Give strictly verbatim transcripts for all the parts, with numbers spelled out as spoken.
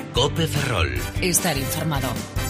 COPE Ferrol. Estar informado.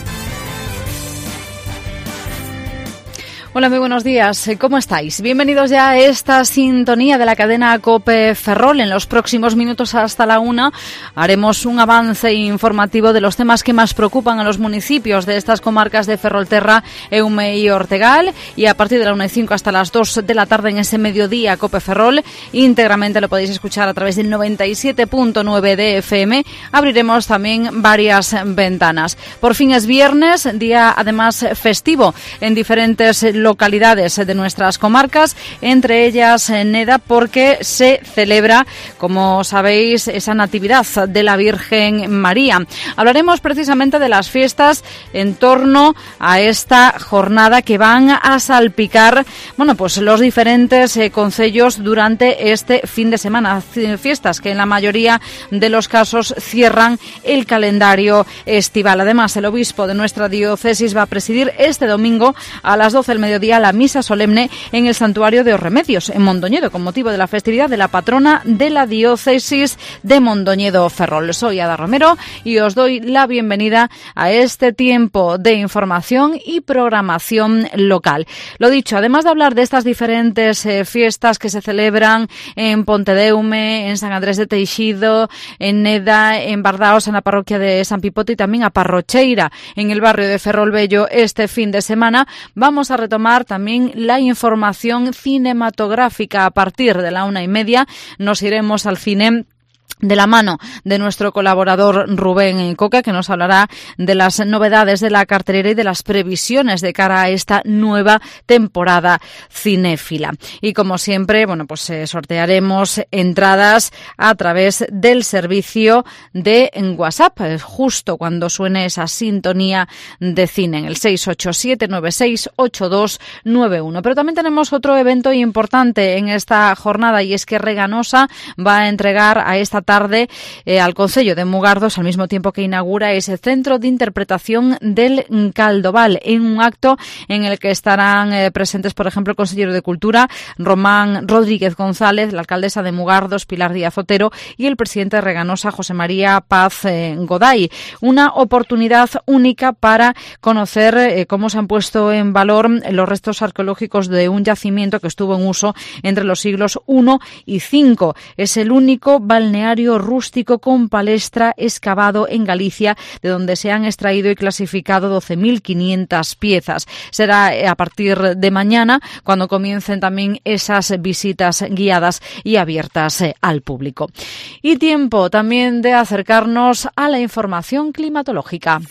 Hola, muy buenos días. ¿Cómo estáis? Bienvenidos ya a esta sintonía de la cadena COPE Ferrol. En los próximos minutos hasta la una haremos un avance informativo de los temas que más preocupan a los municipios de estas comarcas de Ferrolterra, Eume y Ortegal. Y a partir de la una y cinco hasta las dos de la tarde en ese mediodía COPE Ferrol, íntegramente lo podéis escuchar a través del noventa y siete punto nueve de F M. Abriremos también varias ventanas. Por fin es viernes, día además festivo en diferentes localidades de nuestras comarcas, entre ellas Neda, porque se celebra, como sabéis, esa natividad de la Virgen María. Hablaremos precisamente de las fiestas en torno a esta jornada que van a salpicar, bueno, pues los diferentes eh, concellos durante este fin de semana. Fiestas que en la mayoría de los casos cierran el calendario estival. Además, el obispo de nuestra diócesis va a presidir este domingo a las doce del mediodía la misa solemne en el santuario de Os Remedios, en Mondoñedo, con motivo de la festividad de la patrona de la diócesis de Mondoñedo Ferrol. Soy Ada Romero y os doy la bienvenida a este tiempo de información y programación local. Lo dicho, además de hablar de estas diferentes eh, fiestas que se celebran en Pontedeume, en San Andrés de Teixido, en Neda, en Bardaos, en la parroquia de San Pipote y también a Parrocheira, en el barrio de Ferrol Bello, este fin de semana, vamos a retomar también la información cinematográfica. A partir de la una y media nos iremos al cine de la mano de nuestro colaborador Rubén Coca, que nos hablará de las novedades de la cartelera y de las previsiones de cara a esta nueva temporada cinéfila. Y como siempre, bueno, pues eh, sortearemos entradas a través del servicio de WhatsApp, justo cuando suene esa sintonía de cine, en el seis ocho siete nueve seis ocho dos nueve uno. Pero también tenemos otro evento importante en esta jornada, y es que Reganosa va a entregar a esta tarde eh, al Concello de Mugardos, al mismo tiempo que inaugura ese centro de interpretación del Caldoval, en un acto en el que estarán eh, presentes, por ejemplo, el consejero de Cultura, Román Rodríguez González, la alcaldesa de Mugardos, Pilar Díaz Otero, y el presidente de Reganosa, José María Paz eh, Goday. Una oportunidad única para conocer eh, cómo se han puesto en valor los restos arqueológicos de un yacimiento que estuvo en uso entre los siglos primero y cinco. Es el único balneario rústico con palestra excavado en Galicia, de donde se han extraído y clasificado doce mil quinientas piezas. Será a partir de mañana cuando comiencen también esas visitas guiadas y abiertas al público. Y tiempo también de acercarnos a la información climatológica.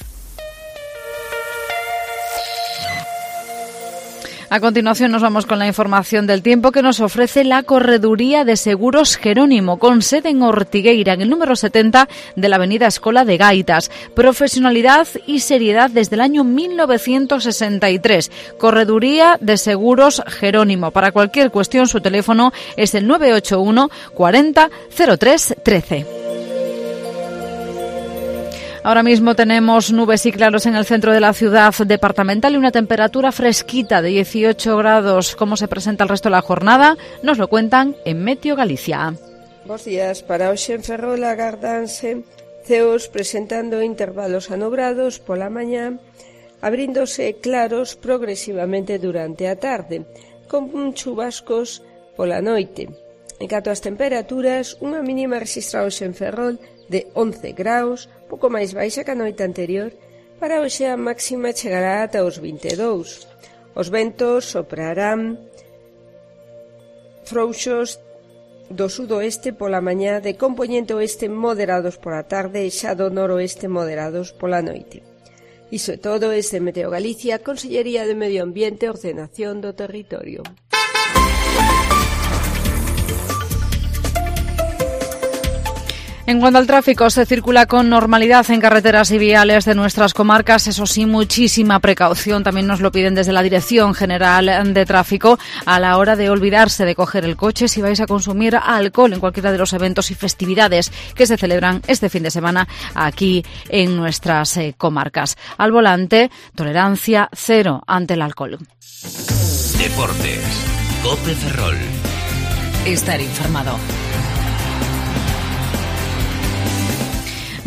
A continuación nos vamos con la información del tiempo que nos ofrece la Correduría de Seguros Jerónimo, con sede en Ortigueira, en el número setenta de la avenida Escola de Gaitas. Profesionalidad y seriedad desde el año mil novecientos sesenta y tres. Correduría de Seguros Jerónimo. Para cualquier cuestión, su teléfono es el nueve ocho uno cuarenta cero tres trece. Ahora mismo tenemos nubes y claros en el centro de la ciudad departamental y una temperatura fresquita de dieciocho grados. ¿Cómo se presenta el resto de la jornada? Nos lo cuentan en Meteo Galicia. Bos días. Para hoxe en Ferrol agardanse ceos presentando intervalos anobrados pola mañá, abríndose claros progresivamente durante a tarde, con chubascos pola noite. En canto ás temperaturas, unha mínima registrada hoxe en Ferrol de once graus, pouco máis baixa que a noite anterior. Para hoxe a máxima chegará ata os vinte e dous. Os ventos soprarán frouxos do sudoeste pola mañá, de compoñente oeste moderados pola tarde e xa do noroeste moderados pola noite. Iso é todo desde Meteo Galicia, Consellería de Medio Ambiente e Ordenación do Territorio. En cuanto al tráfico, se circula con normalidad en carreteras y viales de nuestras comarcas. Eso sí, muchísima precaución. También nos lo piden desde la Dirección General de Tráfico a la hora de olvidarse de coger el coche si vais a consumir alcohol en cualquiera de los eventos y festividades que se celebran este fin de semana aquí en nuestras eh, comarcas. Al volante, tolerancia cero ante el alcohol. Deportes. COPE Ferrol. Estar informado.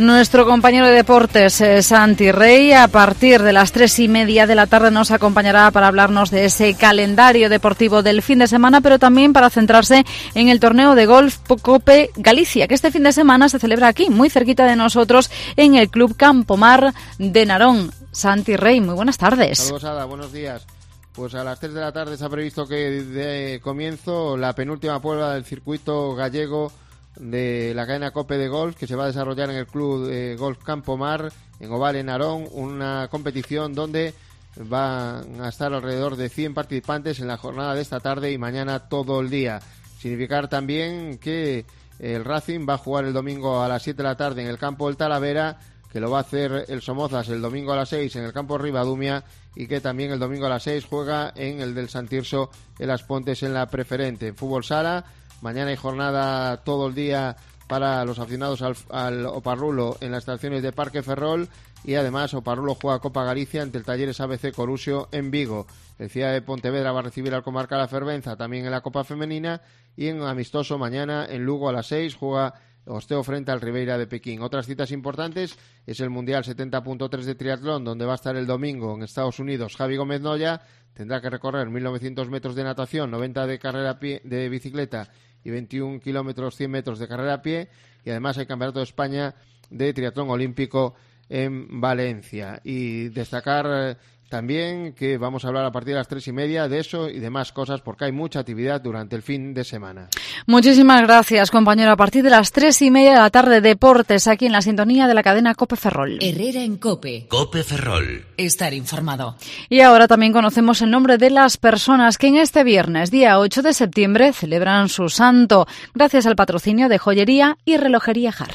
Nuestro compañero de deportes, eh, Santi Rey, a partir de las tres y media de la tarde nos acompañará para hablarnos de ese calendario deportivo del fin de semana, pero también para centrarse en el torneo de golf Cope Galicia, que este fin de semana se celebra aquí, muy cerquita de nosotros, en el Club Campomar de Narón. Santi Rey, muy buenas tardes. Saludos, Ada, buenos días. Pues a las tres de la tarde se ha previsto que de comienzo la penúltima prueba del circuito gallego de la cadena Cope de Golf, que se va a desarrollar en el Club de Golf Campomar, en Oval, en Narón, una competición donde van a estar alrededor de cien participantes en la jornada de esta tarde y mañana todo el día. Significar también que el Racing va a jugar el domingo a las siete de la tarde en el campo del Talavera, que lo va a hacer el Somozas el domingo a las seis en el campo Ribadumia, y que también el domingo a las seis juega en el del San Tirso en Las Pontes en la preferente. En fútbol sala, mañana hay jornada todo el día para los aficionados al, al Oparrulo en las estaciones de Parque Ferrol, y además Oparrulo juega Copa Galicia ante el Talleres A B C Corusio en Vigo. El Ciudad de Pontevedra va a recibir al Comarca La Fervenza también en la Copa Femenina, y en amistoso mañana en Lugo a las seis juega Osteo frente al Ribeira de Pekín. Otras citas importantes es el Mundial setenta punto tres de triatlón, donde va a estar el domingo en Estados Unidos Javi Gómez Noya. Tendrá que recorrer mil novecientos metros de natación, noventa de carrera a pie, de bicicleta y veintiún kilómetros, cien metros de carrera a pie. Y además hay Campeonato de España de triatlón olímpico en Valencia. Y destacar eh, también que vamos a hablar a partir de las tres y media de eso y de más cosas, porque hay mucha actividad durante el fin de semana. Muchísimas gracias, compañero. A partir de las tres y media de la tarde, deportes aquí en la sintonía de la cadena Cope Ferrol. Herrera en Cope. Cope Ferrol. Estar informado. Y ahora también conocemos el nombre de las personas que en este viernes, día ocho de septiembre, celebran su santo, gracias al patrocinio de Joyería y Relojería Jar.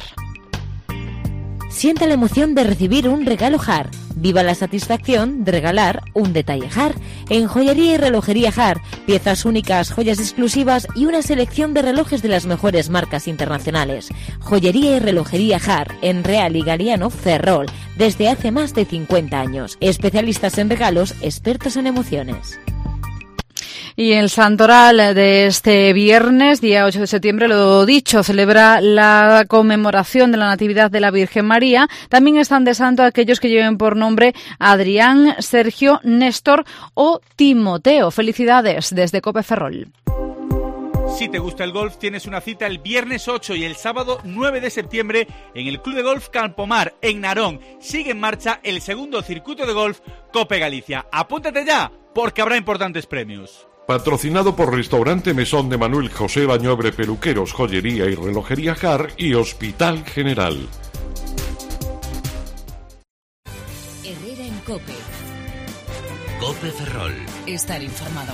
Sienta la emoción de recibir un regalo Jar. Viva la satisfacción de regalar un detalle Jar. En Joyería y Relojería Jar, piezas únicas, joyas exclusivas y una selección de relojes de las mejores marcas internacionales. Joyería y Relojería Jar, en Real y Galiano, Ferrol, desde hace más de cincuenta años. Especialistas en regalos, expertos en emociones. Y el santoral de este viernes, día ocho de septiembre, lo dicho, celebra la conmemoración de la Natividad de la Virgen María. También están de santo aquellos que lleven por nombre Adrián, Sergio, Néstor o Timoteo. Felicidades desde Cope Ferrol. Si te gusta el golf, tienes una cita el viernes ocho y el sábado nueve de septiembre en el Club de Golf Campomar, en Narón. Sigue en marcha el segundo circuito de golf Cope Galicia. Apúntate ya, porque habrá importantes premios. Patrocinado por Restaurante Mesón de Manuel José Bañobre, Peluqueros, Joyería y Relojería Jar y Hospital General. Herrera en Cope. Cope Ferrol. Estar informado.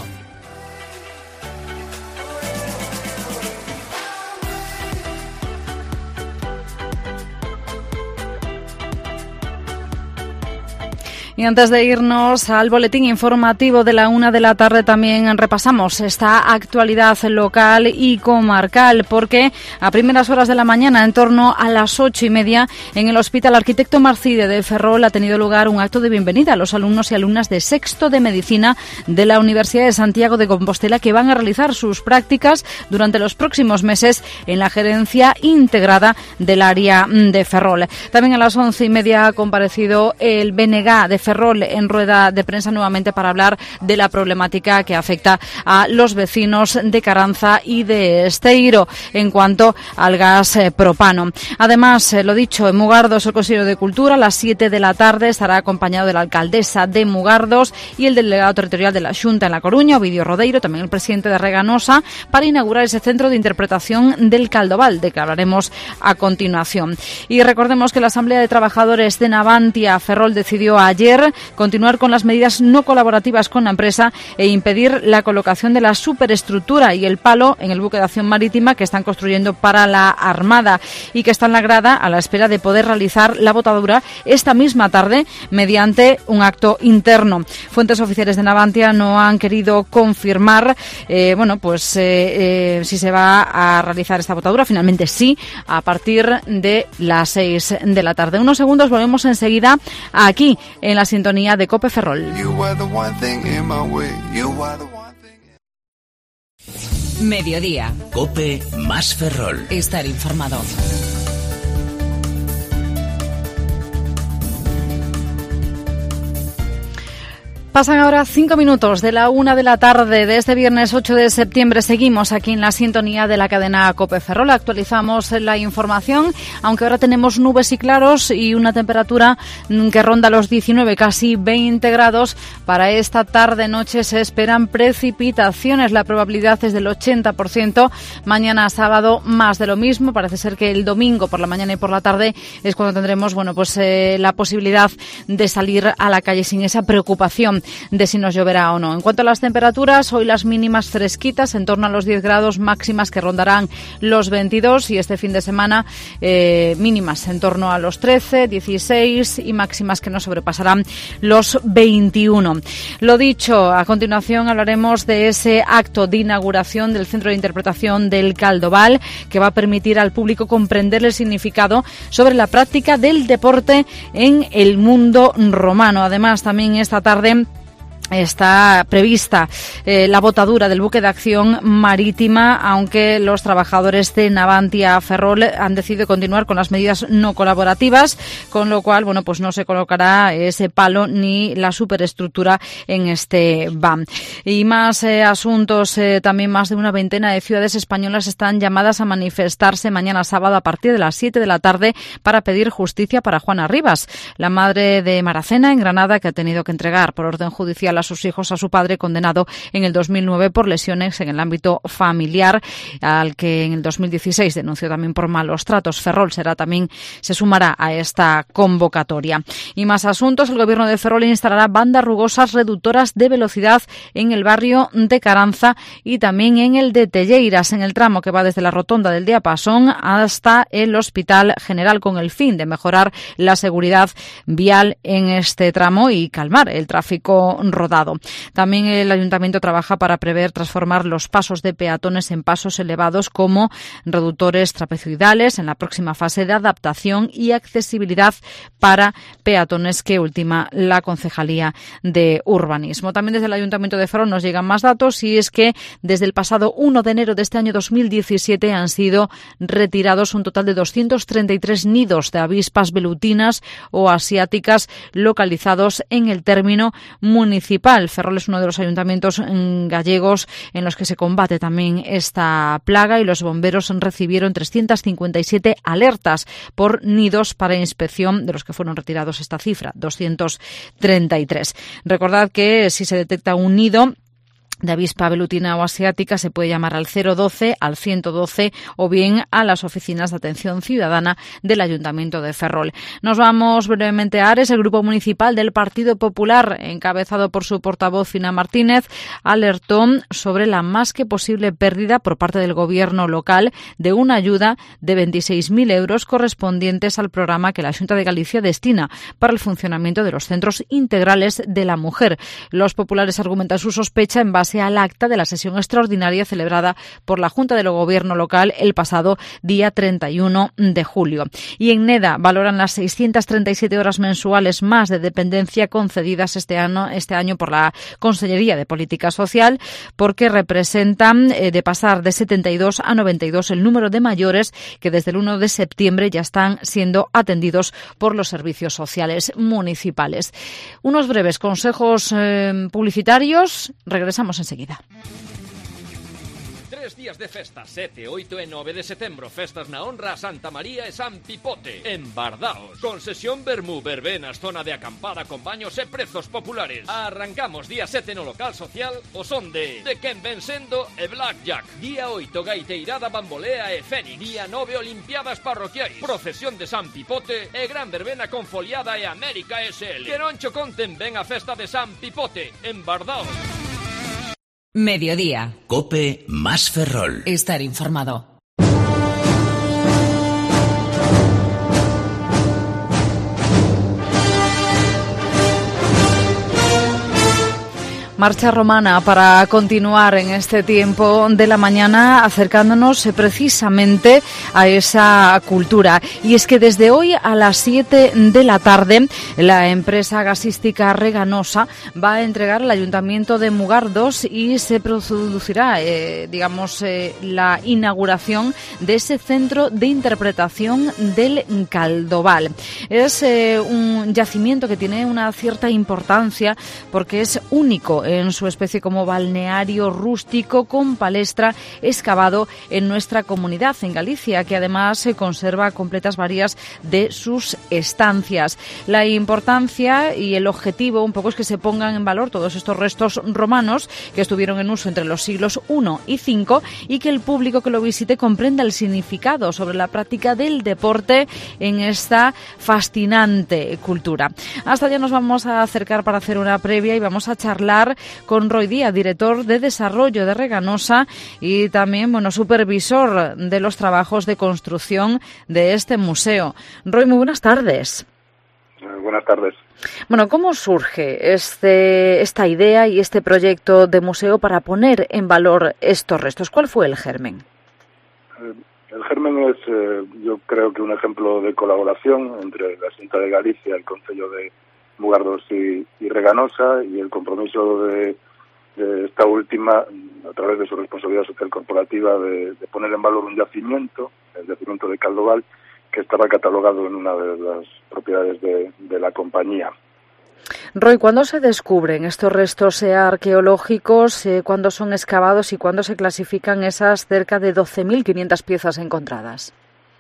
Y antes de irnos al boletín informativo de la una de la tarde, también repasamos esta actualidad local y comarcal, porque a primeras horas de la mañana, en torno a las ocho y media, en el Hospital Arquitecto Marcide de Ferrol ha tenido lugar un acto de bienvenida a los alumnos y alumnas de sexto de Medicina de la Universidad de Santiago de Compostela, que van a realizar sus prácticas durante los próximos meses en la gerencia integrada del área de Ferrol. También a las once y media ha comparecido el B N G de Ferrol en rueda de prensa nuevamente para hablar de la problemática que afecta a los vecinos de Caranza y de Esteiro en cuanto al gas eh, propano. Además, eh, lo dicho, en Mugardos el consejero de Cultura a las siete de la tarde estará acompañado de la alcaldesa de Mugardos y el delegado territorial de la Xunta en La Coruña, Ovidio Rodeiro, también el presidente de Reganosa, para inaugurar ese centro de interpretación del Caldoval, de que hablaremos a continuación. Y recordemos que la Asamblea de Trabajadores de Navantia Ferrol decidió ayer continuar con las medidas no colaborativas con la empresa e impedir la colocación de la superestructura y el palo en el buque de acción marítima que están construyendo para la Armada y que está en la grada a la espera de poder realizar la botadura esta misma tarde mediante un acto interno. Fuentes oficiales de Navantia no han querido confirmar eh, bueno, pues eh, eh, si se va a realizar esta botadura. Finalmente sí, a partir de las seis de la tarde. Unos segundos, volvemos enseguida aquí en la sintonía de Cope Ferrol. Mediodía. Cope más Ferrol. Estar informado. Pasan ahora cinco minutos de la una de la tarde de este viernes ocho de septiembre. Seguimos aquí en la sintonía de la cadena COPE Ferrol. Actualizamos la información, aunque ahora tenemos nubes y claros y una temperatura que ronda los diecinueve, casi veinte grados. Para esta tarde-noche se esperan precipitaciones. La probabilidad es del ochenta por ciento. Mañana sábado más de lo mismo. Parece ser que el domingo por la mañana y por la tarde es cuando tendremos, bueno, pues eh, la posibilidad de salir a la calle sin esa preocupación de si nos lloverá o no. En cuanto a las temperaturas, hoy las mínimas fresquitas, en torno a los diez grados, máximas que rondarán los veintidós, y este fin de semana eh, mínimas en torno a los trece, dieciséis y máximas que no sobrepasarán los veintiuno. Lo dicho, a continuación hablaremos de ese acto de inauguración del Centro de Interpretación del Caldoval, que va a permitir al público comprender el significado sobre la práctica del deporte en el mundo romano. Además, también esta tarde está prevista eh, la botadura del buque de acción marítima, aunque los trabajadores de Navantia Ferrol han decidido continuar con las medidas no colaborativas, con lo cual, bueno, pues no se colocará ese palo ni la superestructura en este V A M. Y más eh, asuntos, eh, también más de una veintena de ciudades españolas están llamadas a manifestarse mañana sábado a partir de las siete de la tarde para pedir justicia para Juana Rivas, la madre de Maracena en Granada, que ha tenido que entregar por orden judicial a sus hijos a su padre, condenado en el dos mil nueve por lesiones en el ámbito familiar, al que en el dos mil dieciséis denunció también por malos tratos. Ferrol será también se sumará a esta convocatoria. Y más asuntos, el gobierno de Ferrol instalará bandas rugosas reductoras de velocidad en el barrio de Caranza y también en el de Telleiras, en el tramo que va desde la rotonda del Diapasón hasta el Hospital General, con el fin de mejorar la seguridad vial en este tramo y calmar el tráfico rodado. También el ayuntamiento trabaja para prever transformar los pasos de peatones en pasos elevados como reductores trapezoidales en la próxima fase de adaptación y accesibilidad para peatones que ultima la Concejalía de Urbanismo. También desde el Ayuntamiento de Ferrol nos llegan más datos, y es que desde el pasado uno de enero de este año dos mil diecisiete han sido retirados un total de doscientos treinta y tres nidos de avispas velutinas o asiáticas localizados en el término municipal. Ferrol es uno de los ayuntamientos gallegos en los que se combate también esta plaga, y los bomberos recibieron trescientas cincuenta y siete alertas por nidos para inspección, de los que fueron retirados esta cifra, doscientos treinta y tres. Recordad que si se detecta un nido de avispa velutina o asiática se puede llamar al cero doce, al ciento doce o bien a las oficinas de atención ciudadana del Ayuntamiento de Ferrol. Nos vamos brevemente a Ares. El Grupo Municipal del Partido Popular, encabezado por su portavoz Fina Martínez, alertó sobre la más que posible pérdida por parte del gobierno local de una ayuda de veintiséis mil euros correspondientes al programa que la Xunta de Galicia destina para el funcionamiento de los centros integrales de la mujer. Los populares argumentan su sospecha en base al acta de la sesión extraordinaria celebrada por la Junta del Gobierno local el pasado día treinta y uno de julio. Y en Neda valoran las seiscientas treinta y siete horas mensuales más de dependencia concedidas este año, este año por la Consellería de Política Social, porque representan eh, de pasar de setenta y dos a noventa y dos el número de mayores que desde el uno de septiembre ya están siendo atendidos por los servicios sociales municipales. Unos breves consejos eh, publicitarios. Regresamos enseguida. Tres días de festas, sete, oito e nove de setembro. Festas na honra a Santa María e San Pipote, en Bardaos. Con sesión vermú, verbenas, zona de acampada con baños e prezos populares. Arrancamos día sete no local social o son de De Quen ven sendo e Blackjack. Día oito, gaiteirada, bambolea e fénix. Día nove, olimpiadas parroquiais. Procesión de San Pipote e gran verbena con foliada e América S L. Que non cho conten, ven a festa de San Pipote, en Bardaos. Mediodía. COPE más Ferrol. Estar informado. Marcha romana para continuar en este tiempo de la mañana acercándonos precisamente a esa cultura. Y es que desde hoy a las siete de la tarde la empresa gasística Reganosa va a entregar al Ayuntamiento de Mugardos y se producirá, eh, digamos, eh, la inauguración de ese centro de interpretación del Caldoval. Es eh, un yacimiento que tiene una cierta importancia porque es único en su especie como balneario rústico con palestra excavado en nuestra comunidad, en Galicia, que además se conserva completas varias de sus estancias. La importancia y el objetivo un poco es que se pongan en valor todos estos restos romanos que estuvieron en uso entre los siglos primero y cinco y que el público que lo visite comprenda el significado sobre la práctica del deporte en esta fascinante cultura. Hasta allá nos vamos a acercar para hacer una previa y vamos a charlar con Roy Díaz, director de desarrollo de Reganosa y también, bueno, supervisor de los trabajos de construcción de este museo. Roy, muy buenas tardes. Eh, buenas tardes. Bueno, ¿cómo surge este, esta idea y este proyecto de museo para poner en valor estos restos? ¿Cuál fue el germen? Eh, el germen es, eh, yo creo que un ejemplo de colaboración entre la Xunta de Galicia, el Concello de Mugardos y, y Reganosa, y el compromiso de, de esta última, a través de su responsabilidad social corporativa, de, de poner en valor un yacimiento, el yacimiento de Caldoval, que estaba catalogado en una de las propiedades de, de la compañía. Roy, ¿cuándo se descubren estos restos eh, arqueológicos? Eh, ¿Cuándo son excavados y cuándo se clasifican esas cerca de doce mil quinientas piezas encontradas?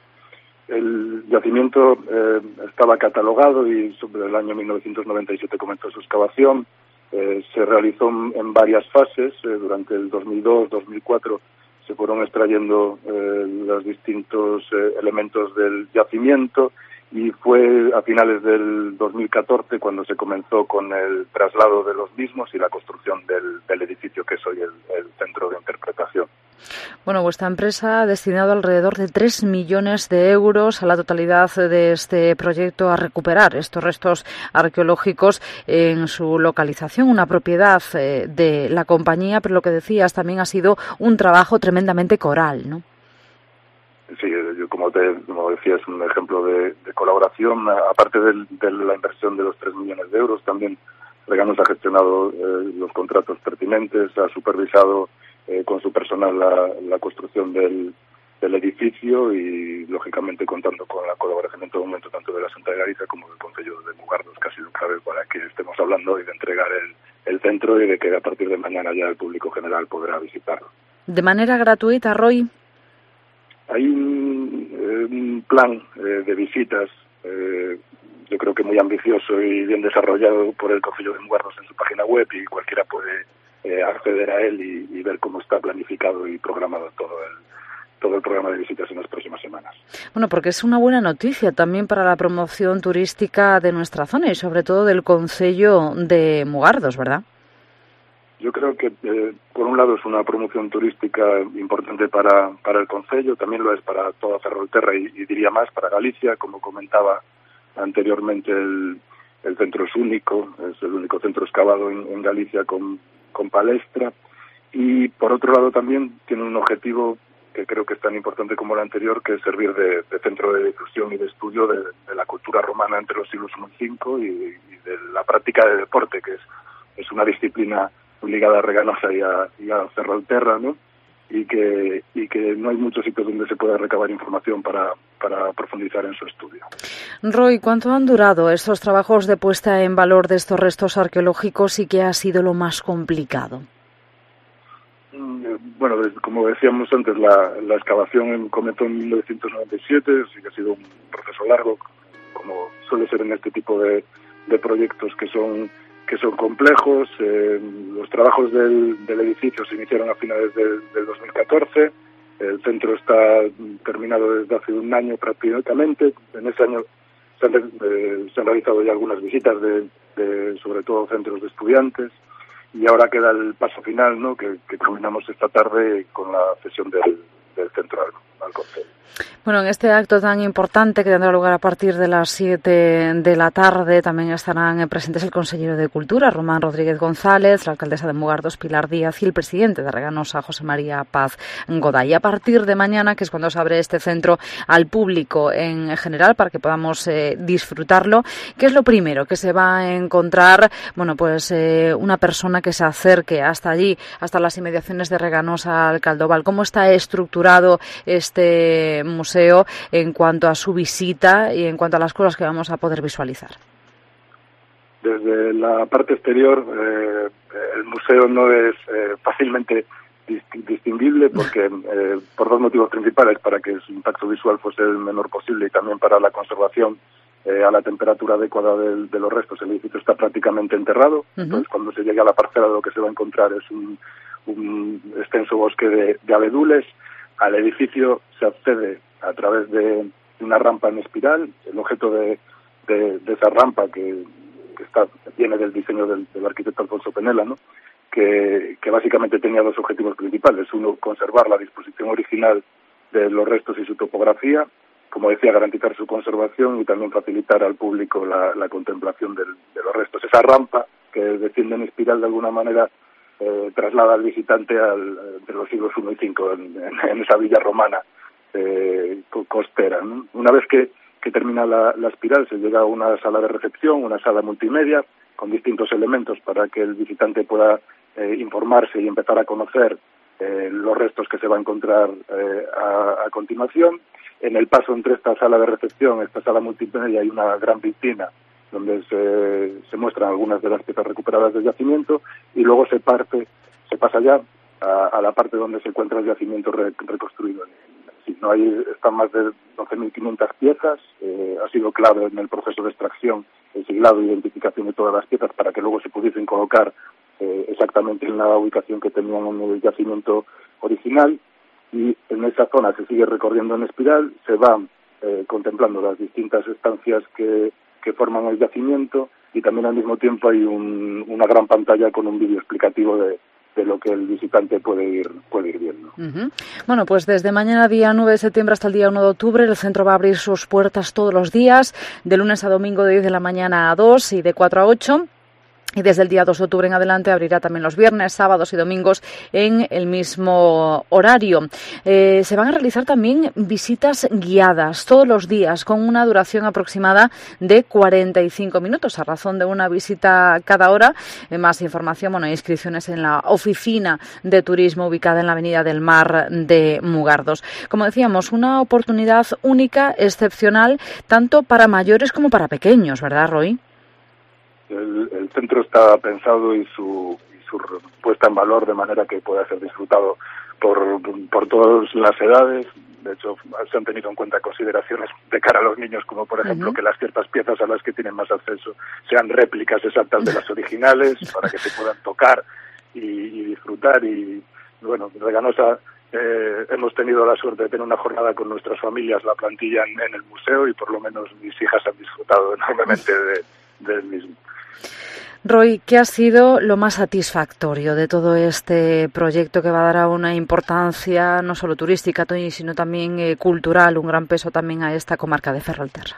El yacimiento eh, estaba catalogado y sobre el año mil novecientos noventa y siete comenzó su excavación. Eh, se realizó en varias fases. Eh, durante el dos mil dos, dos mil cuatro se fueron extrayendo eh, los distintos eh, elementos del yacimiento y fue a finales del dos mil catorce cuando se comenzó con el traslado de los mismos y la construcción del, del edificio que es hoy el, el centro de interpretación. Bueno, vuestra empresa ha destinado alrededor de tres millones de euros a la totalidad de este proyecto a recuperar estos restos arqueológicos en su localización, una propiedad eh, de la compañía, pero lo que decías también ha sido un trabajo tremendamente coral, ¿no? Sí, yo como, te, como decía, es un ejemplo de, de colaboración. Aparte del, de la inversión de los tres millones de euros, también Reganosa ha gestionado eh, los contratos pertinentes, ha supervisado eh, con su personal la, la construcción del, del edificio y, lógicamente, contando con la colaboración en todo momento tanto de la Xunta de Galicia como del Concello de Mugardos, que ha sido clave para que estemos hablando hoy de entregar el, el centro y de que a partir de mañana ya el público general podrá visitarlo. ¿De manera gratuita, Roy? Hay un, eh, un plan eh, de visitas, eh, yo creo que muy ambicioso y bien desarrollado por el Concello de Mugardos en su página web, y cualquiera puede eh, acceder a él y, y ver cómo está planificado y programado todo el, todo el programa de visitas en las próximas semanas. Bueno, porque es una buena noticia también para la promoción turística de nuestra zona y sobre todo del Concello de Mugardos, ¿verdad? Yo creo que, eh, por un lado, es una promoción turística importante para, para el concello, también lo es para toda Ferrolterra y, y diría más, para Galicia. Como comentaba anteriormente, el, el centro es único, es el único centro excavado en, en Galicia con, con palestra. Y, por otro lado, también tiene un objetivo que creo que es tan importante como el anterior, que es servir de, de centro de difusión y de estudio de, de la cultura romana entre los siglos primero y cinco y, y de la práctica de deporte, que es, es una disciplina ligada a Reganosa y a, y a Ferrolterra, ¿no? Y que, y que no hay muchos sitios donde se pueda recabar información para, para profundizar en su estudio. Roy, ¿cuánto han durado estos trabajos de puesta en valor de estos restos arqueológicos y qué ha sido lo más complicado? Bueno, como decíamos antes, la, la excavación comenzó en mil novecientos noventa y siete, sí que ha sido un proceso largo, como suele ser en este tipo de, de proyectos que son que son complejos. Eh, los trabajos del, del edificio se iniciaron a finales del, del dos mil catorce. El centro está terminado desde hace un año prácticamente. En ese año se han, eh, se han realizado ya algunas visitas de, de, sobre todo, centros de estudiantes. Y ahora queda el paso final, ¿no? Que, que terminamos esta tarde con la cesión del, del centro al concello. Bueno, en este acto tan importante que tendrá lugar a partir de las siete de la tarde también estarán presentes el consejero de Cultura, Román Rodríguez González, la alcaldesa de Mugardos, Pilar Díaz, y el presidente de Reganosa, José María Paz Goday. A partir de mañana, que es cuando se abre este centro al público en general para que podamos eh, disfrutarlo, ¿qué es lo primero que se va a encontrar? Bueno, pues eh, una persona que se acerque hasta allí, hasta las inmediaciones de Reganosa al Caldoval. ¿Cómo está estructurado este museo en cuanto a su visita y en cuanto a las cosas que vamos a poder visualizar? Desde la parte exterior, eh, el museo no es eh, fácilmente distinguible porque eh, por dos motivos principales: para que su impacto visual fuese el menor posible y también para la conservación eh, a la temperatura adecuada de, de los restos. El edificio está prácticamente enterrado, uh-huh. Entonces cuando se llegue a la parcela lo que se va a encontrar es un, un extenso bosque de, de abedules. Al edificio se accede a través de una rampa en espiral. El objeto de, de, de esa rampa, que, que está viene del diseño del, del arquitecto Alfonso Penela, ¿no? que, que básicamente tenía dos objetivos principales. Uno, conservar la disposición original de los restos y su topografía, como decía, garantizar su conservación y también facilitar al público la, la contemplación del, de los restos. Esa rampa, que desciende en espiral, de alguna manera eh, traslada al visitante al, entre los siglos primero y cinco en, en, en esa villa romana Eh, costera, ¿no? Una vez que, que termina la, la espiral, se llega a una sala de recepción, una sala multimedia, con distintos elementos para que el visitante pueda eh, informarse y empezar a conocer eh, los restos que se va a encontrar eh, a, a continuación. En el paso entre esta sala de recepción, esta sala multimedia, hay una gran vitrina donde se, se muestran algunas de las piezas recuperadas del yacimiento, y luego se parte, se pasa ya a, a la parte donde se encuentra el yacimiento re, reconstruido. Sí, no hay, están más de doce mil quinientas piezas. Eh, ha sido clave en el proceso de extracción el siglado e identificación de todas las piezas para que luego se pudiesen colocar eh, exactamente en la ubicación que tenían en el yacimiento original. Y en esa zona se sigue recorriendo en espiral, se van eh, contemplando las distintas estancias que, que forman el yacimiento, y también al mismo tiempo hay un, una gran pantalla con un vídeo explicativo de de lo que el visitante puede ir puede ir viendo. Uh-huh. Bueno, pues desde mañana, día nueve de septiembre, hasta el día uno de octubre, el centro va a abrir sus puertas todos los días, de lunes a domingo de diez de la mañana a dos y de cuatro a ocho. Y desde el día dos de octubre en adelante abrirá también los viernes, sábados y domingos en el mismo horario. Eh, se van a realizar también visitas guiadas todos los días con una duración aproximada de cuarenta y cinco minutos, a razón de una visita cada hora. Eh, más información, bueno, inscripciones en la oficina de turismo ubicada en la Avenida del Mar de Mugardos. Como decíamos, una oportunidad única, excepcional, tanto para mayores como para pequeños, ¿verdad, Roy? El, el centro está pensado y su, y su puesta en valor de manera que pueda ser disfrutado por, por todas las edades. De hecho, se han tenido en cuenta consideraciones de cara a los niños, como por ejemplo uh-huh. que las ciertas piezas a las que tienen más acceso sean réplicas exactas de las originales, para que se puedan tocar y, y disfrutar. Y bueno, en Reganosa eh, hemos tenido la suerte de tener una jornada con nuestras familias, la plantilla en, en el museo, y por lo menos mis hijas han disfrutado enormemente de, del mismo. Roy, ¿qué ha sido lo más satisfactorio de todo este proyecto que va a dar una importancia no solo turística, sino también eh, cultural, un gran peso también a esta comarca de Ferrolterra?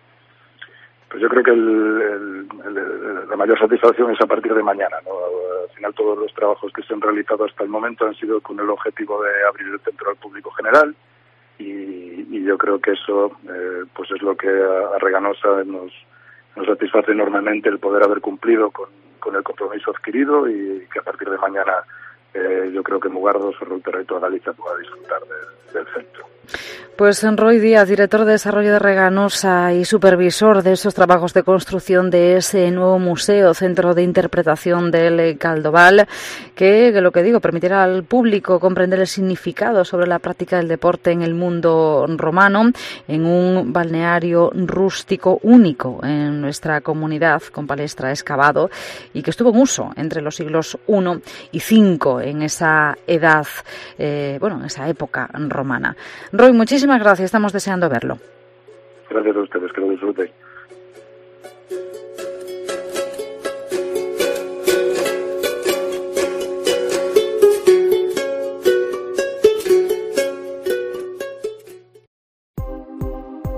Pues yo creo que el, el, el, la mayor satisfacción es a partir de mañana, ¿no? Al final todos los trabajos que se han realizado hasta el momento han sido con el objetivo de abrir el centro al público general, y, y yo creo que eso eh, pues es lo que a, a Reganosa nos Nos satisface enormemente el poder haber cumplido con, con el compromiso adquirido, y que a partir de mañana eh, yo creo que Mugardos, Ferrolterra y toda Galicia pueda disfrutar de, del centro. Pues Roy Díaz, director de desarrollo de Reganosa y supervisor de esos trabajos de construcción de ese nuevo museo, centro de interpretación del Caldoval, que, que lo que digo, permitirá al público comprender el significado sobre la práctica del deporte en el mundo romano, en un balneario rústico único en nuestra comunidad, con palestra excavado, y que estuvo en uso entre los siglos primero y cinco en esa edad, eh, bueno, en esa época romana. Roy, muchísimas gracias, estamos deseando verlo. Gracias a ustedes, que lo disfruten.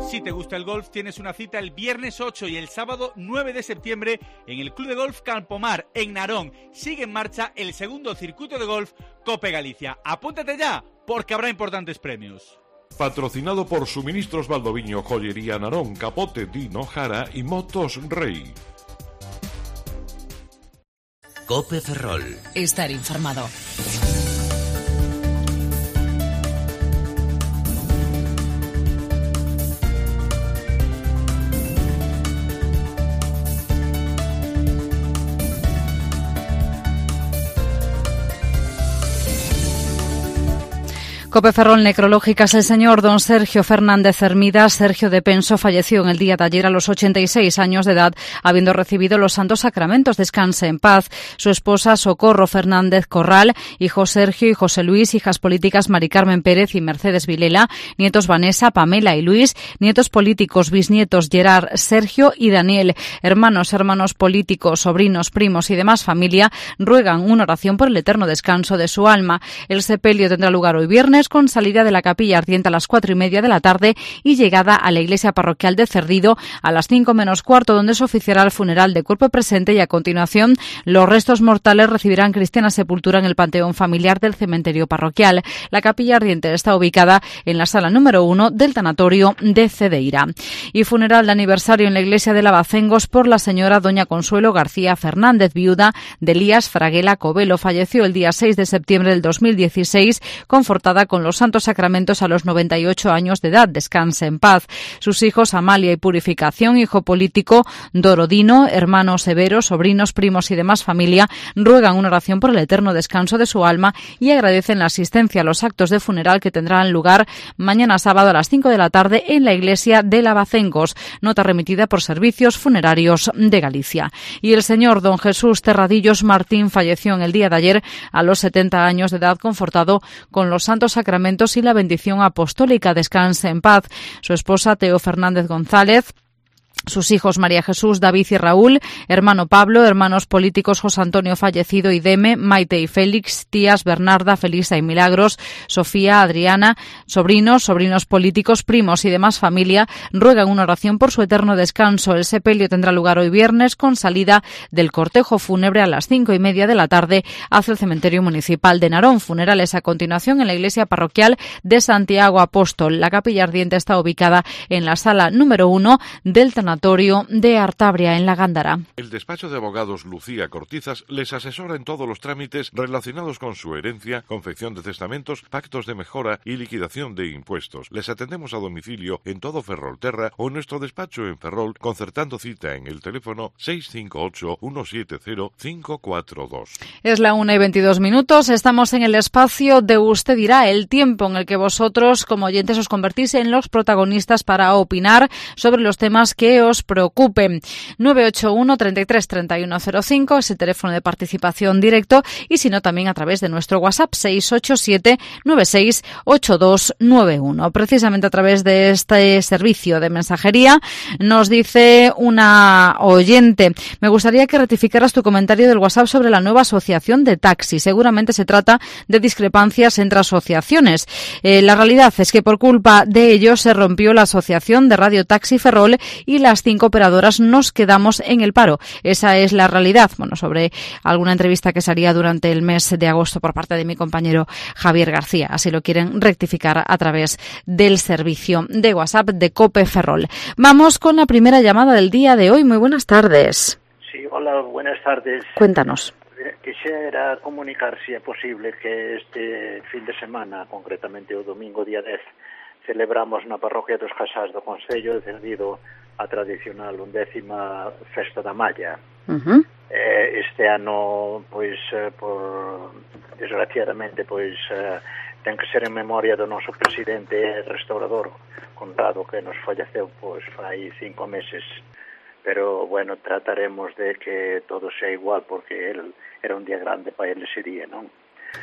Si te gusta el golf, tienes una cita el viernes ocho y el sábado nueve de septiembre en el Club de Golf Campomar, en Narón. Sigue en marcha el segundo circuito de golf Cope Galicia. Apúntate ya, porque habrá importantes premios. Patrocinado por Suministros Valdoviño, Joyería Narón, Capote Dino Jara y Motos Rey. Cope Ferrol. Estar informado. Cope Ferrol Necrológicas. El señor don Sergio Fernández Hermida, Sergio de Penso, falleció en el día de ayer a los ochenta y seis años de edad, habiendo recibido los santos sacramentos. Descanse en paz. Su esposa Socorro Fernández Corral, hijo Sergio y José Luis, hijas políticas Mari Carmen Pérez y Mercedes Vilela, nietos Vanessa, Pamela y Luis, nietos políticos, bisnietos Gerard, Sergio y Daniel, hermanos, hermanos políticos, sobrinos, primos y demás familia, ruegan una oración por el eterno descanso de su alma. El sepelio tendrá lugar hoy viernes, con salida de la capilla ardiente a las cuatro y media de la tarde y llegada a la iglesia parroquial de Cerdido a las cinco menos cuarto, donde se oficiará el funeral de cuerpo presente, y a continuación los restos mortales recibirán cristiana sepultura en el panteón familiar del cementerio parroquial. La capilla ardiente está ubicada en la sala número uno del tanatorio de Cedeira. Y funeral de aniversario en la iglesia de Lavacengos por la señora doña Consuelo García Fernández, viuda de Elías Fraguela Covelo. Falleció el día seis de septiembre del dos mil dieciséis, confortada con los santos sacramentos a los noventa y ocho años de edad. Descanse en paz. Sus hijos Amalia y Purificación, hijo político Dorodino, hermano Severo, sobrinos, primos y demás familia, ruegan una oración por el eterno descanso de su alma y agradecen la asistencia a los actos de funeral que tendrán lugar mañana sábado a las cinco de la tarde en la iglesia de Lavacengos. Nota remitida por Servicios Funerarios de Galicia. Y el señor don Jesús Terradillos Martín falleció en el día de ayer a los setenta años de edad, confortado con los santos sacramentos y la bendición apostólica. Descanse en paz. Su esposa Teo Fernández González, sus hijos María Jesús, David y Raúl, hermano Pablo, hermanos políticos José Antonio fallecido y Deme, Maite y Félix, tías Bernarda, Felisa y Milagros, Sofía, Adriana, sobrinos, sobrinos políticos, primos y demás familia, ruegan una oración por su eterno descanso. El sepelio tendrá lugar hoy viernes, con salida del cortejo fúnebre a las cinco y media de la tarde hacia el cementerio municipal de Narón. Funerales a continuación en la iglesia parroquial de Santiago Apóstol. La capilla ardiente está ubicada en la sala número uno del tanatorio de Artabria, en la Gándara. El despacho de abogados Lucía Cortizas les asesora en todos los trámites relacionados con su herencia, confección de testamentos, pactos de mejora y liquidación de impuestos. Les atendemos a domicilio en todo Ferrolterra o en nuestro despacho en Ferrol, concertando cita en el teléfono seis cinco ocho, uno siete cero, cinco cuatro dos. Es la una y veintidós minutos. Estamos en el espacio de Usted dirá, el tiempo en el que vosotros, como oyentes, os convertís en los protagonistas para opinar sobre los temas que os preocupen. nueve ocho uno, treinta y tres, treinta y uno cero cinco es el teléfono de participación directo, y si no, también a través de nuestro WhatsApp seis ocho siete, nueve seis ocho dos nueve uno. Precisamente a través de este servicio de mensajería nos dice una oyente: me gustaría que rectificaras tu comentario del WhatsApp sobre la nueva asociación de taxi. Seguramente se trata de discrepancias entre asociaciones. Eh, la realidad es que por culpa de ello se rompió la asociación de Radio Taxi Ferrol y las cinco operadoras nos quedamos en el paro. Esa es la realidad. Bueno, sobre alguna entrevista que se haría durante el mes de agosto por parte de mi compañero Javier García. Así lo quieren rectificar a través del servicio de WhatsApp de Cope Ferrol. Vamos con la primera llamada del día de hoy. Muy buenas tardes. Sí, hola, buenas tardes. Cuéntanos. Quisiera comunicar, si é posible, que este fin de semana, concretamente o domingo día dez, celebramos na parroquia dos Casás do Concello de Cerdido a tradicional undécima Festa da Malla. Uh-huh. Eh, este ano, pois, eh, por desgraciadamente, pois, eh, ten que ser en memoria do noso presidente restaurador Conrado, que nos falleceu, pois, fai cinco meses. Pero, bueno, trataremos de que todo sea igual, porque el era un día grande para ele ese día, non?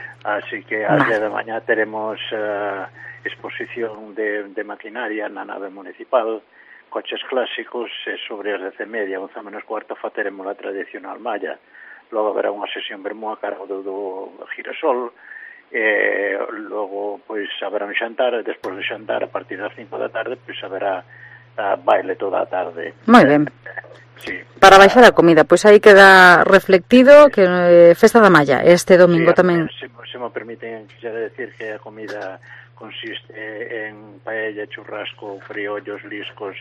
Así que ás dez da mañá teremos uh, exposición de, de maquinaria na nave municipal, coches clásicos, e sobre as dez e media, once menos cuarto, fateremos a tradicional malla. Logo haberá unha sesión vermú a cargo do, do girasol, e logo, pois, haberá un xantar, e despois do xantar, a partir das cinco da tarde, pois, haberá hasta baile toda a tarde. Moi ben. Sí. Para baixar a comida, pois aí queda reflectido que eh, Festa da Malla este domingo sí, tamén. Se, se me permiten, quisiera decir que a comida consiste en paella, churrasco, friollos, liscos,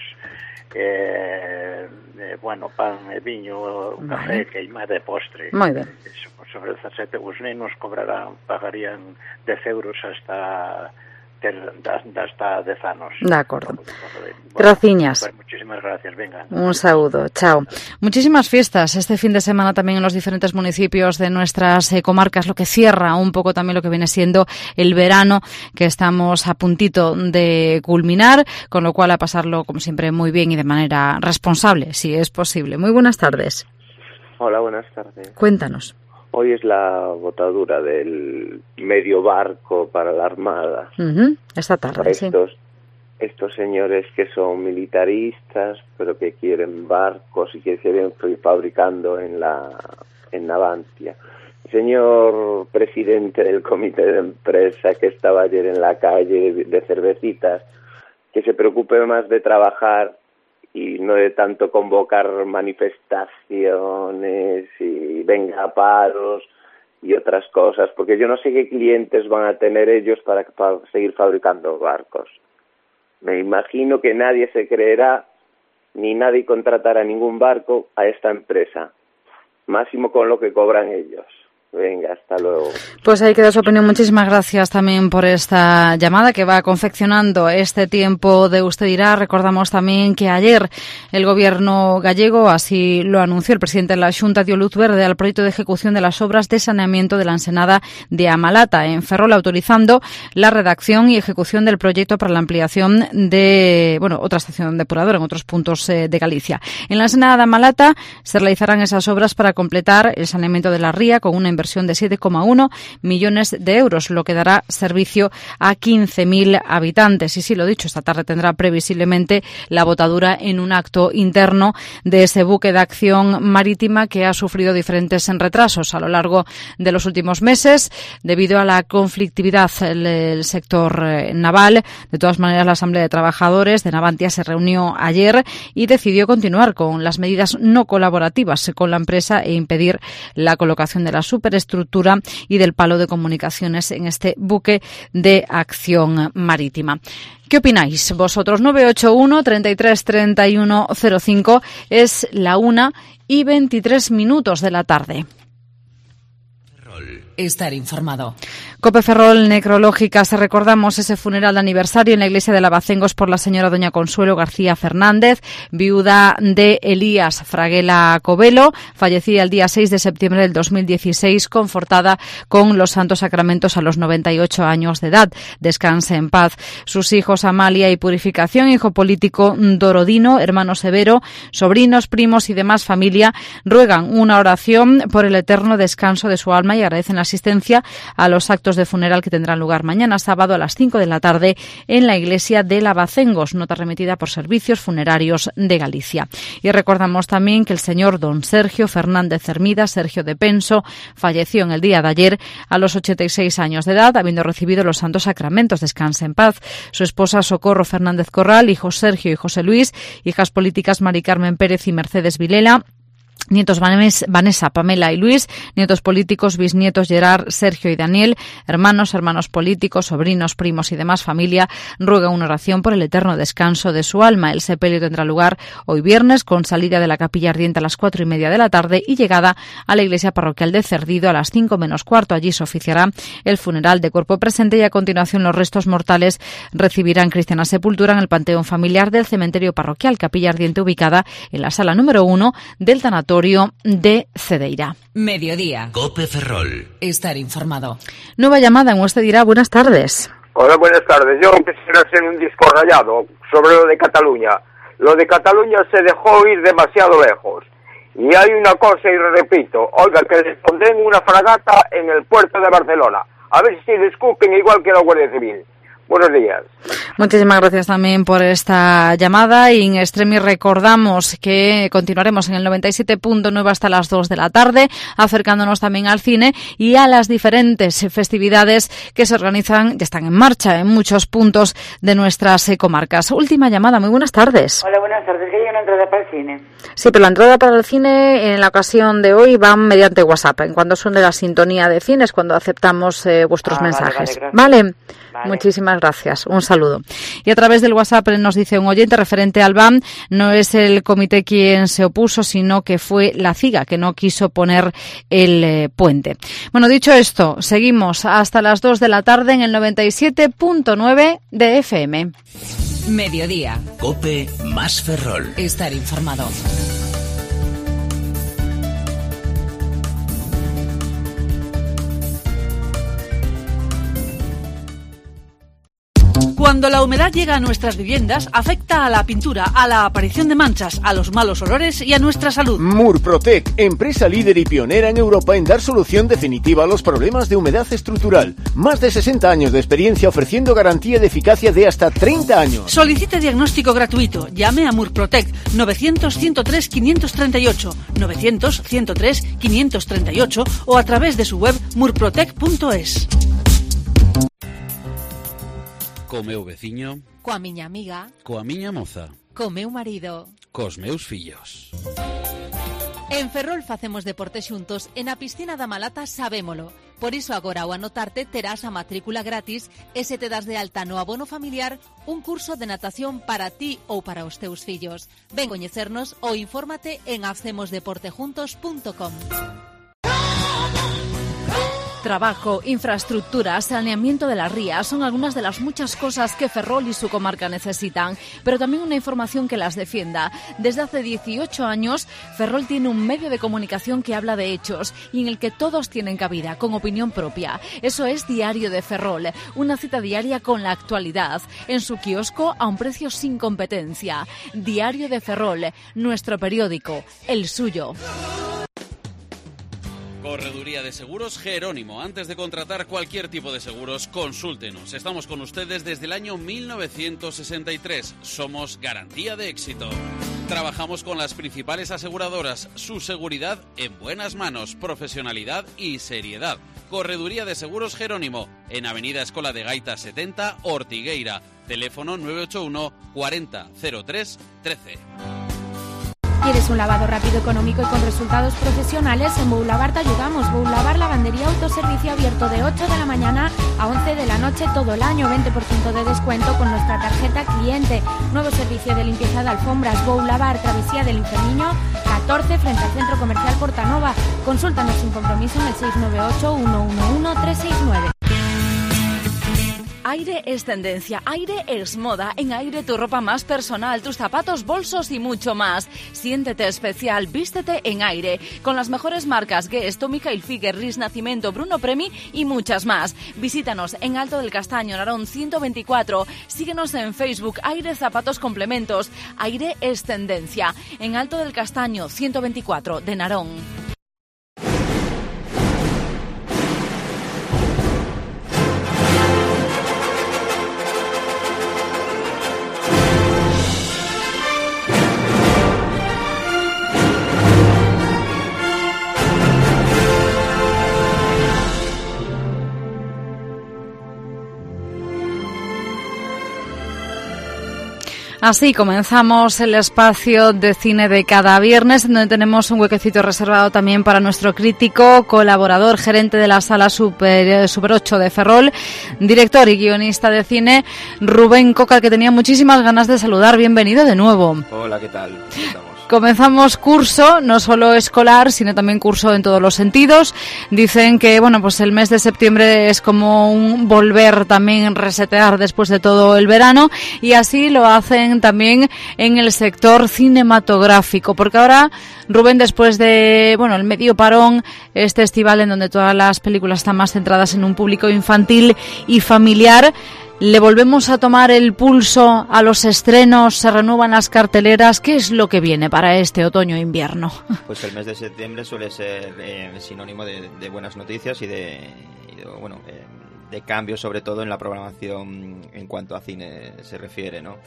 eh, eh, bueno, pan e viño, vale. Café, queimada e postre. Moi ben. Sobre dezasete os nenos cobrarán, pagarían dez euros hasta ter, hasta dez anos. De acordo. Bueno, Graciñas. Pues muchísimas gracias, venga. Un saludo, chao. Muchísimas fiestas este fin de semana también en los diferentes municipios de nuestras eh, comarcas, lo que cierra un poco también lo que viene siendo el verano, que estamos a puntito de culminar, con lo cual a pasarlo, como siempre, muy bien y de manera responsable, si es posible. Muy buenas tardes. Hola, buenas tardes. Cuéntanos. Hoy es la botadura del medio barco para la Armada. Uh-huh. Esta tarde, estos, sí. Estos señores que son militaristas, pero que quieren barcos y que se ven fabricando en la en Navantia. El señor presidente del comité de empresa que estaba ayer en la calle de, de cervecitas, que se preocupe más de trabajar y no de tanto convocar manifestaciones y venga a paros y otras cosas, porque yo no sé qué clientes van a tener ellos para, para seguir fabricando barcos. Me imagino que nadie se creerá ni nadie contratará ningún barco a esta empresa, máximo con lo que cobran ellos. Venga, hasta luego. Pues ahí queda su opinión. Muchísimas gracias también por esta llamada que va confeccionando este tiempo de Usted Dirá. Recordamos también que ayer el gobierno gallego, así lo anunció el presidente de la Xunta, dio luz verde al proyecto de ejecución de las obras de saneamiento de la ensenada de Amalata en Ferrol, autorizando la redacción y ejecución del proyecto para la ampliación de, bueno, otra estación depuradora en otros puntos eh, de Galicia. En la ensenada de Amalata se realizarán esas obras para completar el saneamiento de la ría con una inversión de siete coma uno millones de euros, lo que dará servicio a quince mil habitantes. Y sí, lo dicho, esta tarde tendrá previsiblemente la botadura en un acto interno de ese buque de acción marítima que ha sufrido diferentes retrasos a lo largo de los últimos meses debido a la conflictividad del sector naval. De todas maneras, la Asamblea de Trabajadores de Navantia se reunió ayer y decidió continuar con las medidas no colaborativas con la empresa e impedir la colocación de la super estructura y del palo de comunicaciones en este buque de acción marítima. ¿Qué opináis vosotros? nueve ocho uno, treinta y tres, treinta y uno cero cinco es la una y veintitrés minutos de la tarde. Estar informado. Cope Ferrol Necrológicas, recordamos ese funeral de aniversario en la iglesia de Lavacengos por la señora doña Consuelo García Fernández, viuda de Elías Fraguela Covelo, fallecida el día seis de septiembre del dos mil dieciséis, confortada con los santos sacramentos a los noventa y ocho años de edad. Descanse en paz. Sus hijos Amalia y Purificación, hijo político Dorodino, hermano Severo, sobrinos, primos y demás familia ruegan una oración por el eterno descanso de su alma y agradecen la asistencia a los actos de funeral que tendrán lugar mañana sábado a las cinco de la tarde en la iglesia de Lavacengos, nota remitida por Servicios Funerarios de Galicia. Y recordamos también que el señor don Sergio Fernández Hermida, Sergio de Penso, falleció en el día de ayer a los ochenta y seis años de edad, habiendo recibido los santos sacramentos. Descanse en paz. Su esposa Socorro Fernández Corral, hijos Sergio y José Luis, hijas políticas Mari Carmen Pérez y Mercedes Vilela, nietos Vanessa, Pamela y Luis, nietos políticos, bisnietos Gerard, Sergio y Daniel, hermanos, hermanos políticos, sobrinos, primos y demás familia, ruegan una oración por el eterno descanso de su alma. El sepelio tendrá lugar hoy viernes con salida de la capilla ardiente a las cuatro y media de la tarde y llegada a la iglesia parroquial de Cerdido a las cinco menos cuarto. Allí se oficiará el funeral de cuerpo presente y a continuación los restos mortales recibirán cristiana sepultura en el panteón familiar del cementerio parroquial, capilla ardiente ubicada en la sala número uno del tanatorio de Cedeira. Mediodía. Cope Ferrol. Estar informado. Nueva llamada en Usted Dirá. Buenas tardes. Hola, buenas tardes. Yo quisiera hacer un disco rayado sobre lo de Cataluña. Lo de Cataluña se dejó ir demasiado lejos. Y hay una cosa, y repito, oiga, que les pondrán una fragata en el puerto de Barcelona. A ver si les cuquen igual que la Guardia Civil. Buenos días. Muchísimas gracias también por esta llamada y en extremis recordamos que continuaremos en el noventa y siete punto nueve hasta las dos de la tarde, acercándonos también al cine y a las diferentes festividades que se organizan, ya están en marcha en muchos puntos de nuestras comarcas. Última llamada, muy buenas tardes. Hola, buenas tardes, que hay una entrada para el cine. Sí, pero la entrada para el cine en la ocasión de hoy va mediante WhatsApp, en cuando son de la sintonía de cines, cuando aceptamos eh, vuestros ah, mensajes. Vale, vale, ¿Vale? Vale. Muchísimas gracias. Un saludo. Y a través del WhatsApp nos dice un oyente referente al B A M, no es el comité quien se opuso, sino que fue la CIGA que no quiso poner el eh, puente. Bueno, dicho esto, seguimos hasta las dos de la tarde en el noventa y siete punto nueve de F M. Mediodía. COPE más Ferrol. Estar informado. Cuando la humedad llega a nuestras viviendas, afecta a la pintura, a la aparición de manchas, a los malos olores y a nuestra salud. Murprotec, empresa líder y pionera en Europa en dar solución definitiva a los problemas de humedad estructural. Más de sesenta años de experiencia ofreciendo garantía de eficacia de hasta treinta años. Solicite diagnóstico gratuito. Llame a Murprotec novecientos, ciento tres, quinientos treinta y ocho, novecientos, ciento tres, quinientos treinta y ocho o a través de su web murprotec punto es. Co meu veciño, coa miña amiga, coa miña moza, co meu marido, cos meus fillos. En Ferrol facemos deporte xuntos e na piscina da Malata sabémolo. Por iso agora ao anotarte terás a matrícula gratis e se te das de alta no abono familiar un curso de natación para ti ou para os teus fillos. Ven coñecernos ou infórmate en hacemos deporte juntos punto com. Trabajo, infraestructura, saneamiento de las rías son algunas de las muchas cosas que Ferrol y su comarca necesitan, pero también una información que las defienda. Desde hace dieciocho años, Ferrol tiene un medio de comunicación que habla de hechos y en el que todos tienen cabida, con opinión propia. Eso es Diario de Ferrol, una cita diaria con la actualidad, en su kiosco a un precio sin competencia. Diario de Ferrol, nuestro periódico, el suyo. Correduría de Seguros Jerónimo. Antes de contratar cualquier tipo de seguros, consúltenos. Estamos con ustedes desde el año mil novecientos sesenta y tres. Somos garantía de éxito. Trabajamos con las principales aseguradoras. Su seguridad en buenas manos, profesionalidad y seriedad. Correduría de Seguros Jerónimo, en Avenida Escola de Gaita setenta, Ortigueira. Teléfono nueve ocho uno, cuarenta, cero tres, trece. ¿Quieres un lavado rápido, económico y con resultados profesionales? En Boulavar te ayudamos. Boulavar Lavandería Autoservicio abierto de ocho de la mañana a once de la noche todo el año. veinte por ciento de descuento con nuestra tarjeta cliente. Nuevo servicio de limpieza de alfombras. Boulavar, Travesía del Inferniño, catorce frente al Centro Comercial Portanova. Consúltanos sin compromiso en el seis nueve ocho, uno uno uno, tres seis nueve. Aire es tendencia, Aire es moda. En Aire tu ropa más personal, tus zapatos, bolsos y mucho más. Siéntete especial, vístete en Aire. Con las mejores marcas Guess, Tommy Hilfiger, Ris Nacimiento, Bruno Premi y muchas más. Visítanos en Alto del Castaño, Narón ciento veinticuatro. Síguenos en Facebook, Aire Zapatos Complementos. Aire es tendencia. En Alto del Castaño, ciento veinticuatro de Narón. Así comenzamos el espacio de cine de cada viernes, donde tenemos un huequecito reservado también para nuestro crítico, colaborador, gerente de la Sala Super, Super ocho de Ferrol, director y guionista de cine, Rubén Coca, que tenía muchísimas ganas de saludar. Bienvenido de nuevo. Hola, ¿qué tal? ¿Cómo estamos? Comenzamos curso, no solo escolar, sino también curso en todos los sentidos. Dicen que, bueno, pues el mes de septiembre es como un volver también, resetear después de todo el verano, y así lo hacen también en el sector cinematográfico, porque ahora, Rubén, después de, bueno, el medio parón, este estival en donde todas las películas están más centradas en un público infantil y familiar, ¿le volvemos a tomar el pulso a los estrenos? ¿Se renuevan las carteleras? ¿Qué es lo que viene para este otoño-invierno? Pues el mes de septiembre suele ser eh, sinónimo de, de buenas noticias y de, y de bueno, eh, de cambio, sobre todo en la programación en cuanto a cine se refiere, ¿no?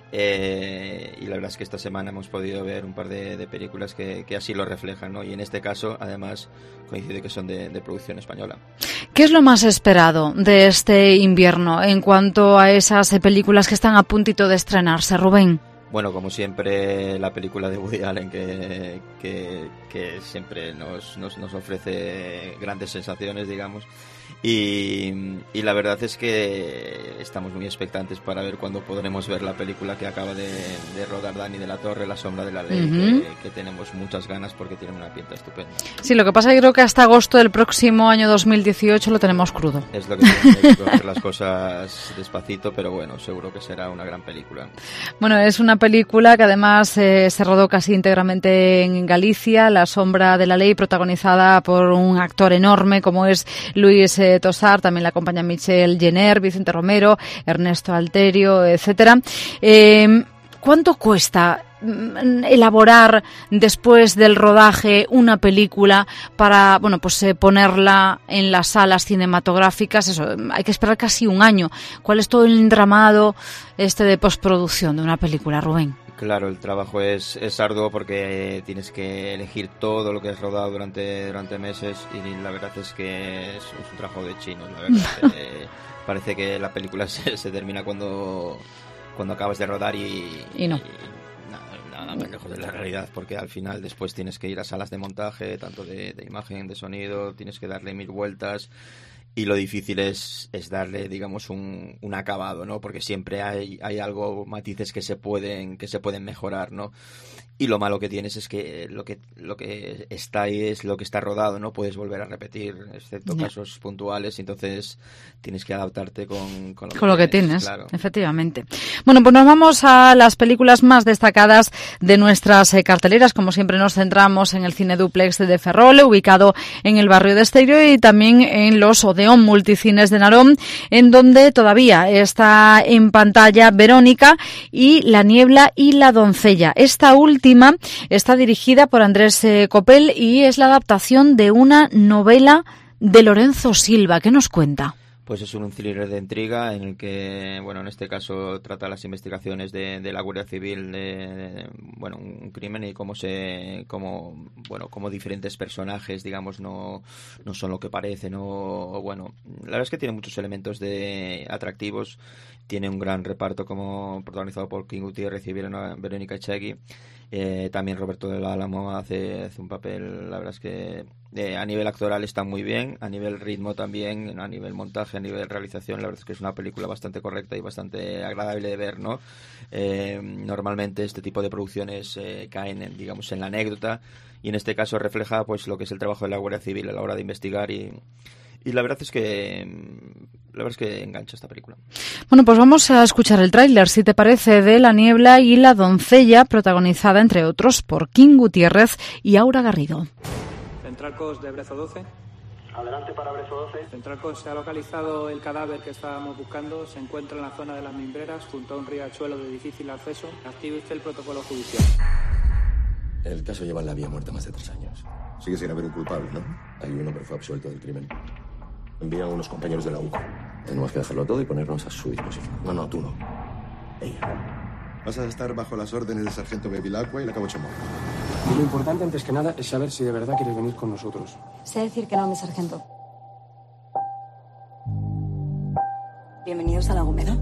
Eh, y la verdad es que esta semana hemos podido ver un par de, de películas que, que así lo reflejan, ¿no? Y en este caso, además, coincide que son de, de producción española. ¿Qué es lo más esperado de este invierno en cuanto a esas películas que están a puntito de estrenarse, Rubén? Bueno, como siempre, la película de Woody Allen que, que, que siempre nos, nos, nos ofrece grandes sensaciones, digamos. Y, y la verdad es que estamos muy expectantes para ver cuándo podremos ver la película que acaba de, de rodar Dani de la Torre, La sombra de la ley, uh-huh. que, que tenemos muchas ganas porque tiene una pinta estupenda. Sí, lo que pasa es que creo que hasta agosto del próximo año dos mil dieciocho lo tenemos crudo. Es lo que tenemos que hacer las cosas despacito, pero bueno, seguro que será una gran película. Bueno, es una película que además eh, se rodó casi íntegramente en Galicia, La sombra de la ley, protagonizada por un actor enorme como es Luis eh, Tosar, también la acompaña Michelle Jenner, Vicente Romero, Ernesto Alterio, etcétera. Eh, ¿Cuánto cuesta elaborar después del rodaje una película para, bueno, pues eh, ponerla en las salas cinematográficas? Eso, hay que esperar casi un año. ¿Cuál es todo el entramado este de postproducción de una película, Rubén? Claro, el trabajo es, es arduo porque tienes que elegir todo lo que has rodado durante, durante meses y la verdad es que es, es un trabajo de chinos, la verdad. eh, parece que la película se, se termina cuando, cuando acabas de rodar y... Y no. Y nada, nada más lejos de la realidad, porque al final después tienes que ir a salas de montaje, tanto de, de imagen, de sonido, tienes que darle mil vueltas. Y lo difícil es, es darle, digamos, un, un acabado, ¿no? Porque siempre hay, hay algo, matices que se pueden, que se pueden mejorar, ¿no? Y lo malo que tienes es que lo que lo que está ahí es lo que está rodado, no puedes volver a repetir, excepto yeah. casos puntuales, entonces tienes que adaptarte con, con, lo, con que lo que tienes, tienes, claro. Efectivamente. Bueno, pues nos vamos a las películas más destacadas de nuestras eh, carteleras. Como siempre nos centramos en el Cine Dúplex de Ferrol, ubicado en el barrio de Esteiro, y también en los Odeón Multicines de Narón, en donde todavía está en pantalla Verónica y La niebla y la doncella. Esta última está dirigida por Andrés eh, Copel y es la adaptación de una novela de Lorenzo Silva. ¿Qué nos cuenta? Pues es un thriller de intriga en el que, bueno, en este caso trata las investigaciones de, de la Guardia Civil de, de, bueno, un crimen y cómo se, cómo, bueno, cómo diferentes personajes, digamos, no, no son lo que parecen, o, bueno, la verdad es que tiene muchos elementos de atractivos, tiene un gran reparto como protagonizado por King Gutiérrez y Verónica Echegui. Eh, también Roberto del Álamo hace, hace un papel, la verdad es que eh, a nivel actoral está muy bien, a nivel ritmo también, a nivel montaje, a nivel realización, la verdad es que es una película bastante correcta y bastante agradable de ver, ¿no? Eh, normalmente este tipo de producciones eh, caen, en, digamos, en la anécdota, y en este caso refleja pues lo que es el trabajo de la Guardia Civil a la hora de investigar y... Y la verdad es que la verdad es que engancha esta película. Bueno, pues vamos a escuchar el tráiler, si te parece, de La niebla y la doncella, protagonizada, entre otros, por King Gutiérrez y Aura Garrido. Centralcos de Brezo doce. Adelante para Brezo doce. Centralcos, se ha localizado el cadáver que estábamos buscando. Se encuentra en la zona de las Mimbreras, junto a un riachuelo de difícil acceso. Active usted el protocolo judicial. El caso lleva en la vía muerta más de tres años. Sigue sin haber un culpable, ¿no? Hay uno, pero fue absuelto del crimen. Envían unos compañeros de la U C O. Tenemos que dejarlo todo y ponernos a su disposición. No, no, tú no. Ella. Vas a estar bajo las órdenes del sargento Bevilacqua y la Cabo Chamorro. Y lo importante, antes que nada, es saber si de verdad quieres venir con nosotros. Sé decir que no, mi sargento. Bienvenidos a La Gomera.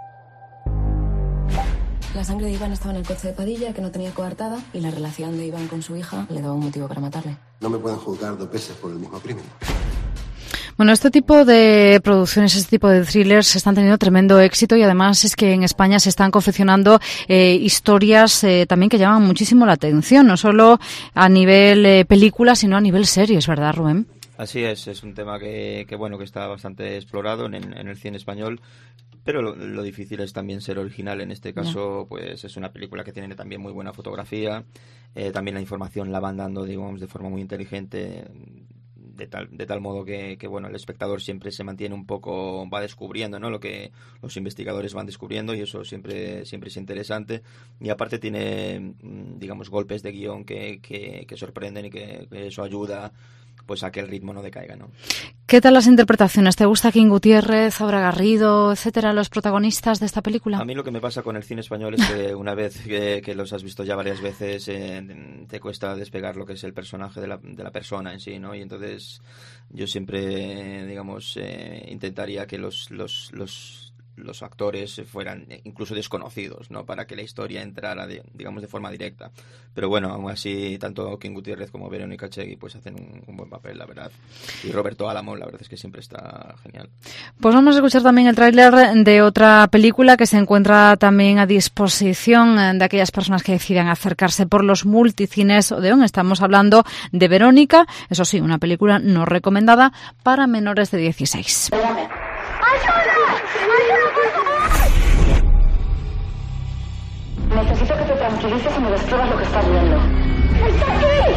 La sangre de Iván estaba en el coche de Padilla, que no tenía coartada, y la relación de Iván con su hija le daba un motivo para matarle. No me pueden juzgar dos veces por el mismo crimen. Bueno, este tipo de producciones, este tipo de thrillers están teniendo tremendo éxito, y además es que en España se están confeccionando eh, historias eh, también que llaman muchísimo la atención, no solo a nivel eh, película, sino a nivel series, ¿verdad, Rubén? Así es, es un tema que, que bueno, que está bastante explorado en, en el cine español, pero lo, lo difícil es también ser original. En este caso, yeah. pues es una película que tiene también muy buena fotografía, eh, también la información la van dando, digamos, de forma muy inteligente, de tal de tal modo que, que bueno, el espectador siempre se mantiene un poco, va descubriendo, ¿no?, lo que los investigadores van descubriendo, y eso siempre siempre es interesante. Y aparte tiene, digamos, golpes de guión que, que, que sorprenden, y que, que eso ayuda pues a que el ritmo no decaiga, ¿no? ¿Qué tal las interpretaciones? ¿Te gusta King Gutiérrez, Aura Garrido, etcétera, los protagonistas de esta película? A mí lo que me pasa con el cine español es que una vez que, que los has visto ya varias veces, eh, te cuesta despegar lo que es el personaje de la, de la persona en sí, ¿no? Y entonces yo siempre, eh, digamos, eh, intentaría que los, los, los los actores fueran incluso desconocidos, ¿no? Para que la historia entrara, de, digamos, de forma directa. Pero bueno, aún así, tanto King Gutiérrez como Verónica Chegui pues hacen un, un buen papel, la verdad. Y Roberto Álamo, la verdad es que siempre está genial. Pues vamos a escuchar también el tráiler de otra película que se encuentra también a disposición de aquellas personas que decidan acercarse por los multicines Odeón. Estamos hablando de Verónica, eso sí, una película no recomendada para menores de dieciséis. Necesito que te tranquilices y me describas lo que estás viendo. ¡Está aquí!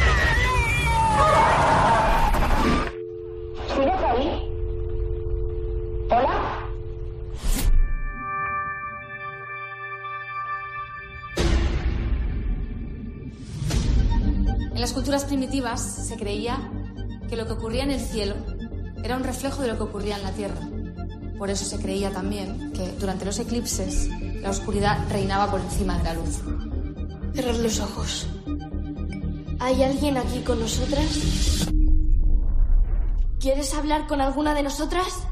¿Sigues ahí? ¿Hola? En las culturas primitivas se creía que lo que ocurría en el cielo era un reflejo de lo que ocurría en la tierra. Por eso se creía también que durante los eclipses la oscuridad reinaba por encima de la luz. Cerrad los ojos. ¿Hay alguien aquí con nosotras? ¿Quieres hablar con alguna de nosotras?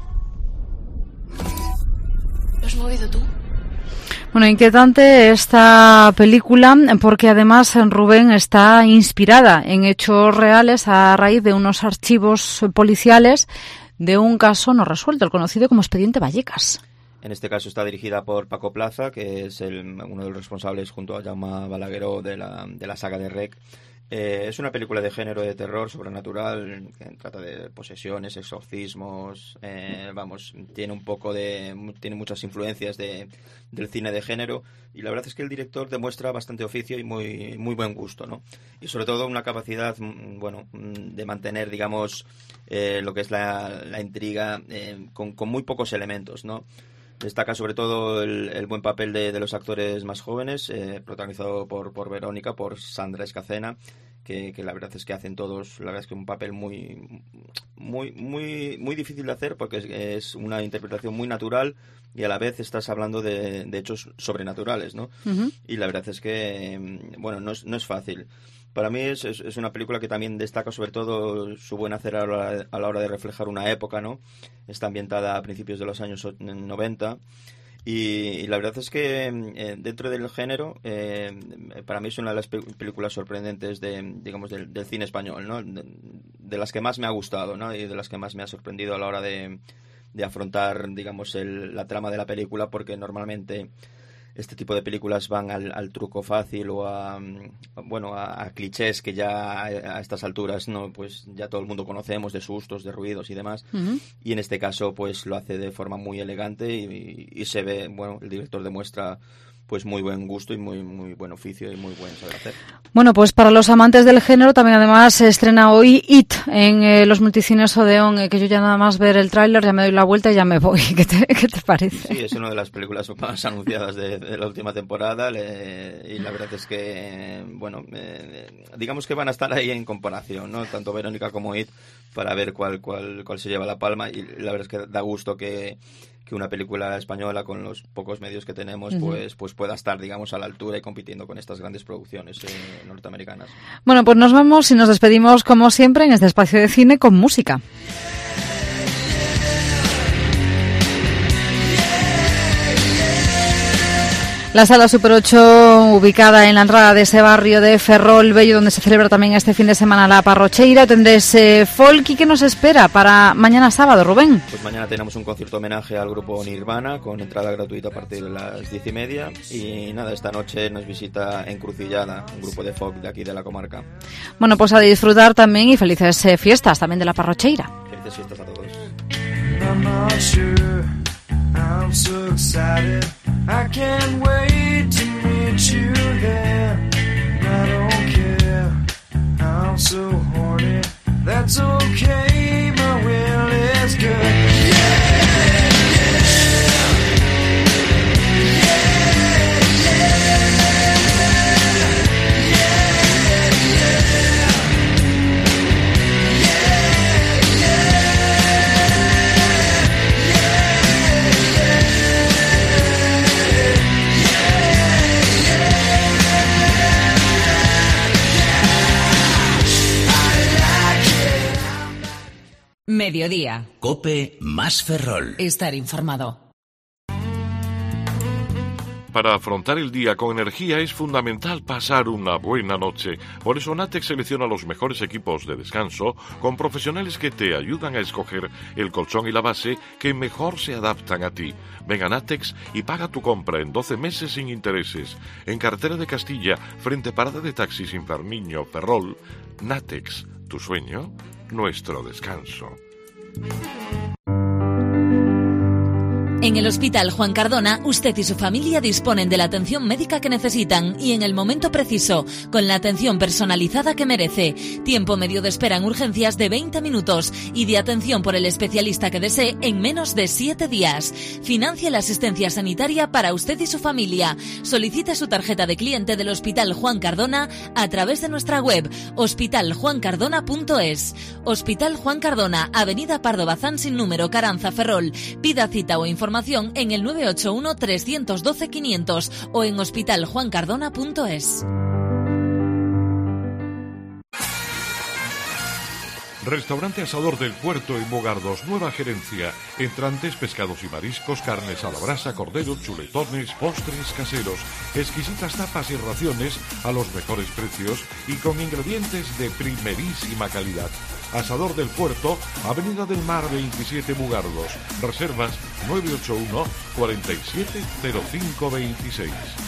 ¿Lo has movido tú? Bueno, inquietante esta película porque además Rubén está inspirada en hechos reales a raíz de unos archivos policiales de un caso no resuelto, el conocido como Expediente Vallecas. En este caso está dirigida por Paco Plaza, que es el, uno de los responsables junto a Jaume Balagueró de la, de la saga de R E C. Eh, es una película de género de terror sobrenatural que trata de posesiones, exorcismos, eh, vamos, tiene un poco de, tiene muchas influencias de, del cine de género y la verdad es que el director demuestra bastante oficio y muy, muy buen gusto, ¿no? Y sobre todo una capacidad, bueno, de mantener, digamos, eh, lo que es la, la intriga eh, con, con muy pocos elementos, ¿no? Destaca sobre todo el, el buen papel de, de los actores más jóvenes, eh, protagonizado por, por Verónica, por Sandra Escacena, que, que la verdad es que hacen todos, la verdad es que un papel muy, muy, muy, muy difícil de hacer porque es, es una interpretación muy natural y a la vez estás hablando de, de hechos sobrenaturales, ¿no? Uh-huh. Y la verdad es que, bueno, no es, no es fácil. Para mí es, es, es una película que también destaca sobre todo su buen hacer a la, a la hora de reflejar una época, ¿no? Está ambientada a principios de los años noventa y, y la verdad es que eh, dentro del género eh, para mí es una de las pe- películas sorprendentes de, digamos, del, del cine español, ¿no? De, de las que más me ha gustado, ¿no? Y de las que más me ha sorprendido a la hora de, de afrontar, digamos, el, la trama de la película, porque normalmente este tipo de películas van al, al truco fácil o a, bueno, a, a clichés que ya a, a estas alturas, no, pues ya todo el mundo conocemos, de sustos, de ruidos y demás. Uh-huh. Y en este caso, pues lo hace de forma muy elegante y, y, y se ve, bueno, el director demuestra pues muy buen gusto y muy muy buen oficio y muy buen saber hacer. Bueno, pues para los amantes del género también además se estrena hoy It en eh, los multicines Odeón, eh, que yo ya nada más ver el tráiler ya me doy la vuelta y ya me voy. ¿Qué te, qué te parece? Sí, es una de las películas más anunciadas de, de la última temporada le, y la verdad es que, bueno, eh, digamos que van a estar ahí en comparación, ¿no? Tanto Verónica como It, para ver cuál cuál cuál se lleva la palma y la verdad es que da gusto que que una película española con los pocos medios que tenemos uh-huh. pues pues pueda estar, digamos, a la altura y compitiendo con estas grandes producciones eh, norteamericanas. Bueno, pues nos vamos y nos despedimos como siempre en este espacio de cine con música. La Sala Super ocho, ubicada en la entrada de ese barrio de Ferrol Bello, donde se celebra también este fin de semana la Parrocheira. Tendréis eh, folk. ¿Y qué nos espera para mañana sábado, Rubén? Pues mañana tenemos un concierto homenaje al grupo Nirvana, con entrada gratuita a partir de las diez y media. Y nada, esta noche nos visita Encrucillada, un grupo de folk de aquí de la comarca. Bueno, pues a disfrutar también y felices eh, fiestas también de la Parrocheira. Felices fiestas a todos. I'm so excited, I can't wait to meet you there. I don't care, I'm so horny, that's okay, my will is good. Yeah, yeah, yeah, yeah, yeah, yeah. Mediodía. COPE más Ferrol. Estar informado. Para afrontar el día con energía es fundamental pasar una buena noche. Por eso Natex selecciona los mejores equipos de descanso con profesionales que te ayudan a escoger el colchón y la base que mejor se adaptan a ti. Ven a Natex y paga tu compra en doce meses sin intereses. En Carretera de Castilla, frente Parada de Taxis Inferniño, Ferrol. Natex, tu sueño, nuestro descanso. En el Hospital Juan Cardona, usted y su familia disponen de la atención médica que necesitan y en el momento preciso, con la atención personalizada que merece. Tiempo medio de espera en urgencias de veinte minutos y de atención por el especialista que desee en menos de siete días. Financia la asistencia sanitaria para usted y su familia. Solicite su tarjeta de cliente del Hospital Juan Cardona a través de nuestra web hospital juan cardona punto es. Hospital Juan Cardona, Avenida Pardo Bazán sin número, Caranza, Ferrol. Pida cita o información en el nueve ocho uno, tres uno dos, quinientos o en hospital juan cardona punto es. Restaurante Asador del Puerto en Mugardos, nueva gerencia. Entrantes, pescados y mariscos, carnes a la brasa, cordero, chuletones, postres caseros, exquisitas tapas y raciones a los mejores precios y con ingredientes de primerísima calidad. Asador del Puerto, Avenida del Mar veintisiete, Mugardos. Reservas nueve ocho uno, cuarenta y siete, cero cinco veintiséis.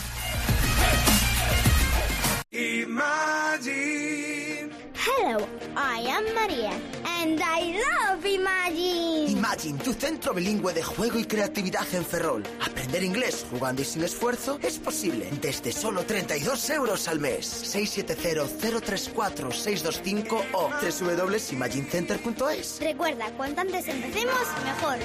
Hello, I am María and I love Imagine. Imagine, tu centro bilingüe de juego y creatividad en Ferrol. Aprender inglés jugando y sin esfuerzo es posible desde solo treinta y dos euros al mes. seis siete cero, cero tres cuatro, seis dos cinco o doble u doble u doble u punto imagine center punto es. Recuerda, cuanto antes empecemos, mejor.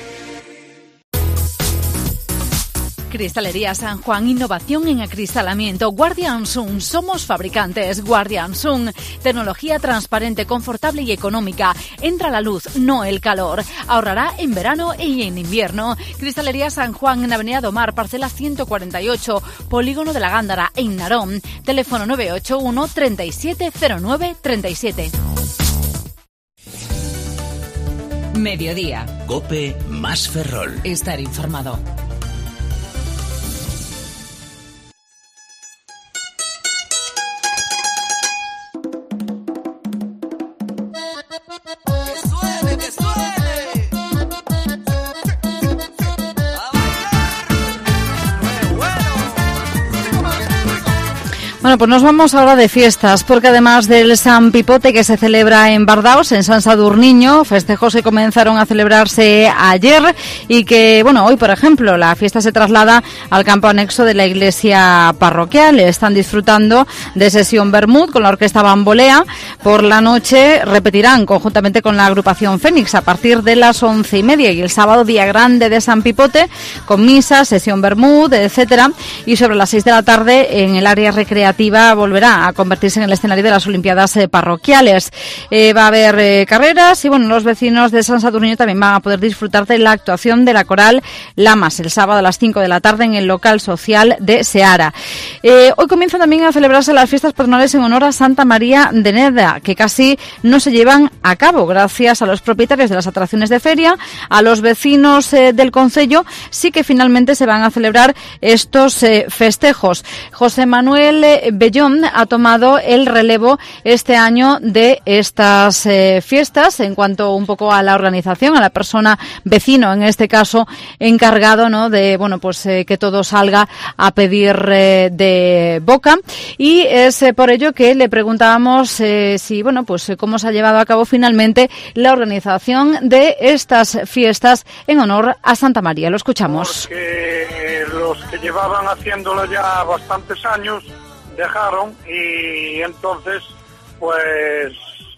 Cristalería San Juan, innovación en acristalamiento. Guardian Sun, somos fabricantes. Guardian Sun, tecnología transparente, confortable y económica. Entra la luz, no el calor. Ahorrará en verano y en invierno. Cristalería San Juan, en Avenida Domar, parcela ciento cuarenta y ocho, Polígono de la Gándara, en Narón. Teléfono nueve ocho uno, treinta y siete, cero nueve, treinta y siete. Mediodía. COPE más Ferrol. Estar informado. Bueno, pues nos vamos ahora de fiestas, porque además del San Pipote que se celebra en Bardaos, en San Sadurniño, festejos que comenzaron a celebrarse ayer y que, bueno, hoy, por ejemplo, la fiesta se traslada al campo anexo de la iglesia parroquial. Están disfrutando de sesión Bermud con la orquesta Bambolea. Por la noche repetirán conjuntamente con la agrupación Fénix a partir de las once y media, y el sábado, día grande de San Pipote, con misa, sesión Bermud, etcétera, y sobre las seis de la tarde en el área recreativa volverá a convertirse en el escenario de las Olimpiadas eh, parroquiales. Eh, va a haber eh, carreras y, bueno, los vecinos de San Sadurniño también van a poder disfrutar de la actuación de la coral Lamas el sábado a las cinco de la tarde en el local social de Seara. Eh, hoy comienzan también a celebrarse las fiestas patronales en honor a Santa María de Neda, que casi no se llevan a cabo gracias a los propietarios de las atracciones de feria. A los vecinos eh, del concello sí que finalmente se van a celebrar estos eh, festejos. José Manuel eh, Bellón ha tomado el relevo este año de estas eh, fiestas en cuanto un poco a la organización, a la persona vecino, en este caso encargado, ¿no?, de, bueno, pues eh, que todo salga a pedir eh, de boca, y es eh, por ello que le preguntábamos eh, si, bueno, pues eh, cómo se ha llevado a cabo finalmente la organización de estas fiestas en honor a Santa María. Lo escuchamos. Porque los que llevaban haciéndolo ya bastantes años dejaron, y entonces pues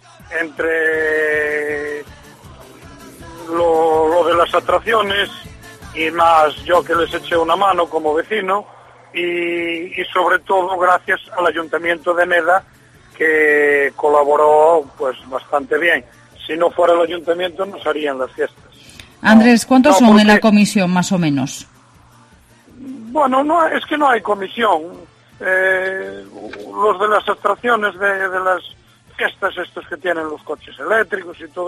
entre lo, lo de las atracciones y más yo que les eché una mano como vecino, y, y sobre todo gracias al Ayuntamiento de Neda, que colaboró pues bastante bien. Si no fuera el Ayuntamiento no se harían las fiestas. Andrés, ¿cuántos no, son porque, en la comisión más o menos? Bueno, no, es que no hay comisión. Eh, los de las atracciones de, de las fiestas estos que tienen los coches eléctricos y todo eso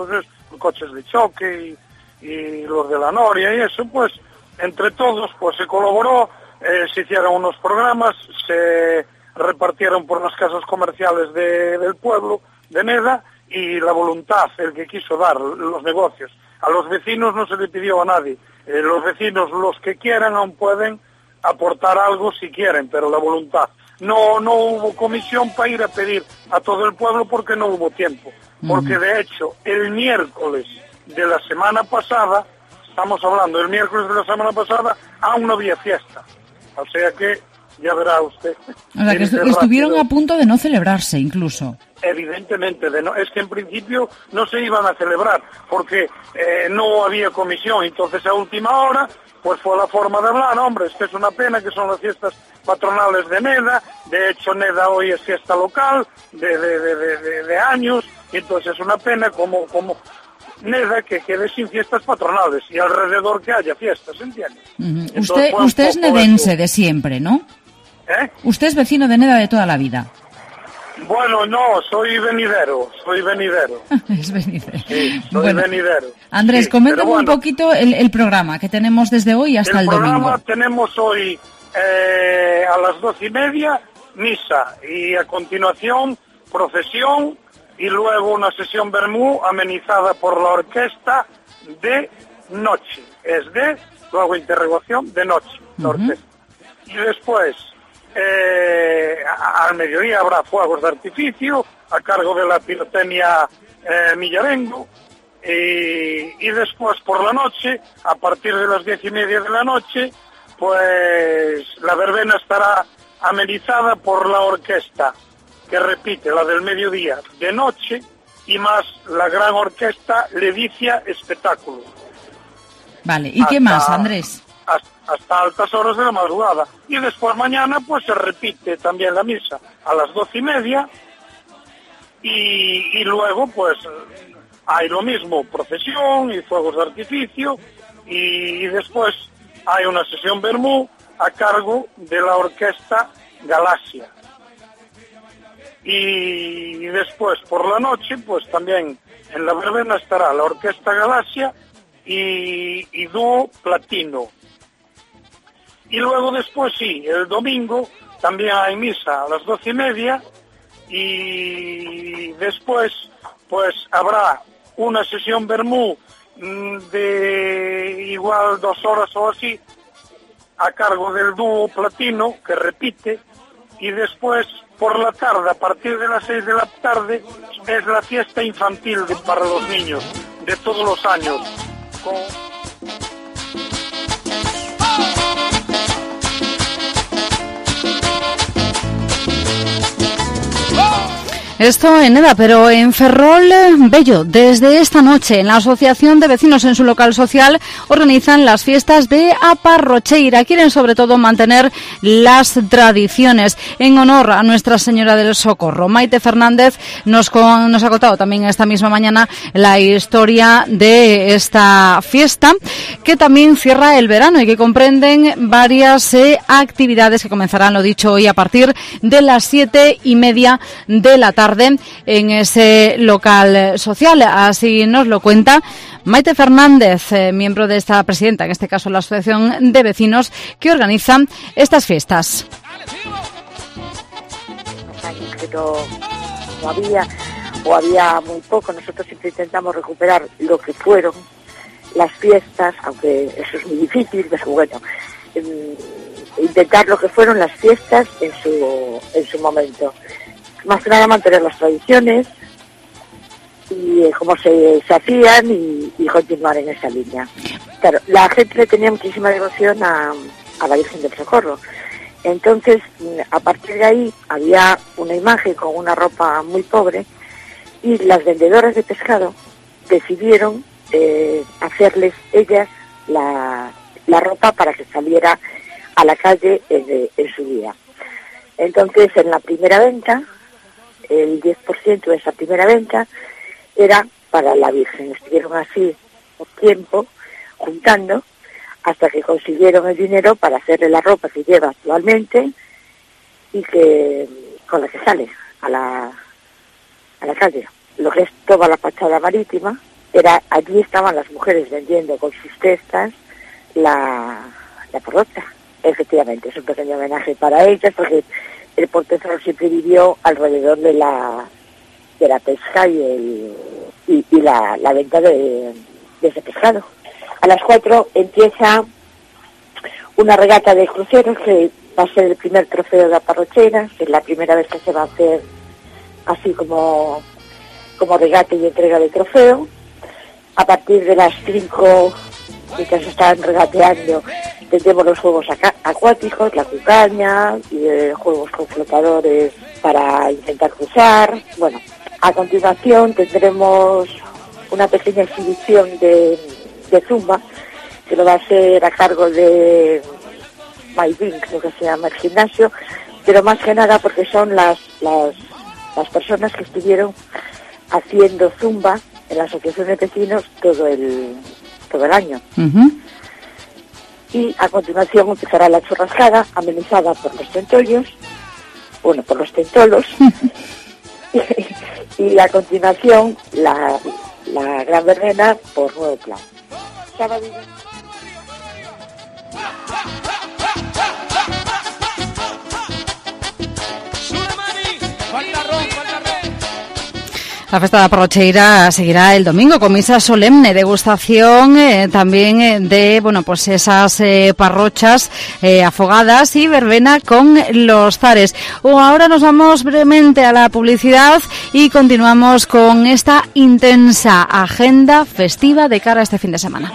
coches de choque y, y los de la Noria y eso, pues entre todos pues se colaboró, eh, se hicieron unos programas, se repartieron por las casas comerciales de, del pueblo de Neda, y la voluntad, el que quiso dar los negocios. A los vecinos no se le pidió a nadie. Eh, los vecinos, los que quieran, aún pueden aportar algo si quieren, pero la voluntad. No, no hubo comisión para ir a pedir a todo el pueblo porque no hubo tiempo. Porque de hecho, el miércoles de la semana pasada, estamos hablando del miércoles de la semana pasada, aún no había fiesta. O sea que, ya verá usted. O sea, que estu- estuvieron a punto de no celebrarse, incluso. Evidentemente, de no, es que en principio no se iban a celebrar, porque eh, no había comisión, entonces a última hora, pues fue la forma de hablar, hombre, es que es una pena que son las fiestas patronales de Neda, de hecho Neda hoy es fiesta local, de, de, de, de, de, de años, y entonces es una pena como, como Neda que quede sin fiestas patronales, y alrededor que haya fiestas, ¿entiendes? Uh-huh. Usted, usted es nedense eso de siempre, ¿no? ¿Eh? Usted es vecino de Neda de toda la vida. Bueno, no, soy venidero, soy venidero. Es venidero. Sí, soy bueno, venidero. Andrés, sí, coméntame bueno, un poquito el, el programa que tenemos desde hoy hasta el, el domingo. El programa tenemos hoy eh, a las doce y media, misa, y a continuación procesión, y luego una sesión vermú amenizada por la orquesta de noche. Es de, luego interrogación, de noche, la orquesta. Uh-huh. Y después... Eh, al mediodía habrá fuegos de artificio a cargo de la pirotecnia eh, Millarengo, y, y después por la noche, a partir de las diez y media de la noche, pues la verbena estará amenizada por la orquesta que repite la del mediodía de noche, y más la gran orquesta Ledicia Espectáculo. Vale, ¿y hasta, qué más, Andrés? Hasta, hasta altas horas de la madrugada. Y después mañana pues se repite también la misa a las doce y media, y, y luego pues hay lo mismo, procesión y fuegos de artificio, y, y después hay una sesión vermú a cargo de la orquesta Galaxia. Y, y después por la noche pues también en la verbena estará la orquesta Galaxia y, y dúo Platino. Y luego después sí, el domingo también hay misa a las doce y media, y después pues habrá una sesión vermú de igual dos horas o así a cargo del dúo Platino que repite, y después por la tarde, a partir de las seis de la tarde, es la fiesta infantil de, para los niños de todos los años. Con... Esto en Neda, pero en Ferrol, Bello, desde esta noche en la Asociación de Vecinos en su local social organizan las fiestas de Aparrocheira. Quieren sobre todo mantener las tradiciones en honor a Nuestra Señora del Socorro. Maite Fernández nos, con, nos ha contado también esta misma mañana la historia de esta fiesta, que también cierra el verano y que comprenden varias eh, actividades que comenzarán, lo dicho, hoy a partir de las siete y media de la tarde en ese local social. Así nos lo cuenta Maite Fernández, eh, miembro de esta presidenta, en este caso la Asociación de Vecinos, que organizan estas fiestas. Pero no había, o había muy poco. Nosotros siempre intentamos recuperar lo que fueron las fiestas, aunque eso es muy difícil, pero bueno, eh, intentar lo que fueron las fiestas en su, en su momento. Más que nada mantener las tradiciones y eh, cómo se, se hacían y, y continuar en esa línea. Claro, la gente le tenía muchísima devoción a, a la Virgen del Socorro. Entonces, a partir de ahí, había una imagen con una ropa muy pobre, y las vendedoras de pescado decidieron eh, hacerles ellas la, la ropa para que saliera a la calle en, en su día. Entonces, en la primera venta, el diez por ciento de esa primera venta era para la Virgen. Estuvieron así un tiempo juntando hasta que consiguieron el dinero para hacerle la ropa que lleva actualmente y que con la que sale a la a la calle. Lo que es toda la fachada marítima era, allí estaban las mujeres vendiendo con sus cestas la, la parrocha. Efectivamente, es un pequeño homenaje para ellas, porque el Puerto Ferrol siempre vivió alrededor de la de la pesca y el y, y la, la venta de, de ese pescado. A las cuatro empieza una regata de cruceros que va a ser el primer trofeo de la parrochera, que es la primera vez que se va a hacer así como, como regate y entrega de trofeo. A partir de las cinco, mientras están regateando, tendremos los juegos acuáticos, la cucaña, y eh, juegos con flotadores para intentar cruzar. Bueno, a continuación tendremos una pequeña exhibición de, de zumba, que lo va a hacer a cargo de MyBing, creo que se llama el gimnasio, pero más que nada porque son las, las, las personas que estuvieron haciendo zumba en la asociación de vecinos todo el, todo el año. Uh-huh. Y a continuación empezará la churrascada, amenizada por los tentollos, bueno, por los tentolos, y, y a continuación la, la gran verbena por Nuevo Plan. Sábado y... La festa da Parrocheira seguirá el domingo con misa solemne, degustación eh, también eh, de bueno pues esas eh, parrochas eh, afogadas y verbena con los zares. O ahora nos vamos brevemente a la publicidad y continuamos con esta intensa agenda festiva de cara a este fin de semana.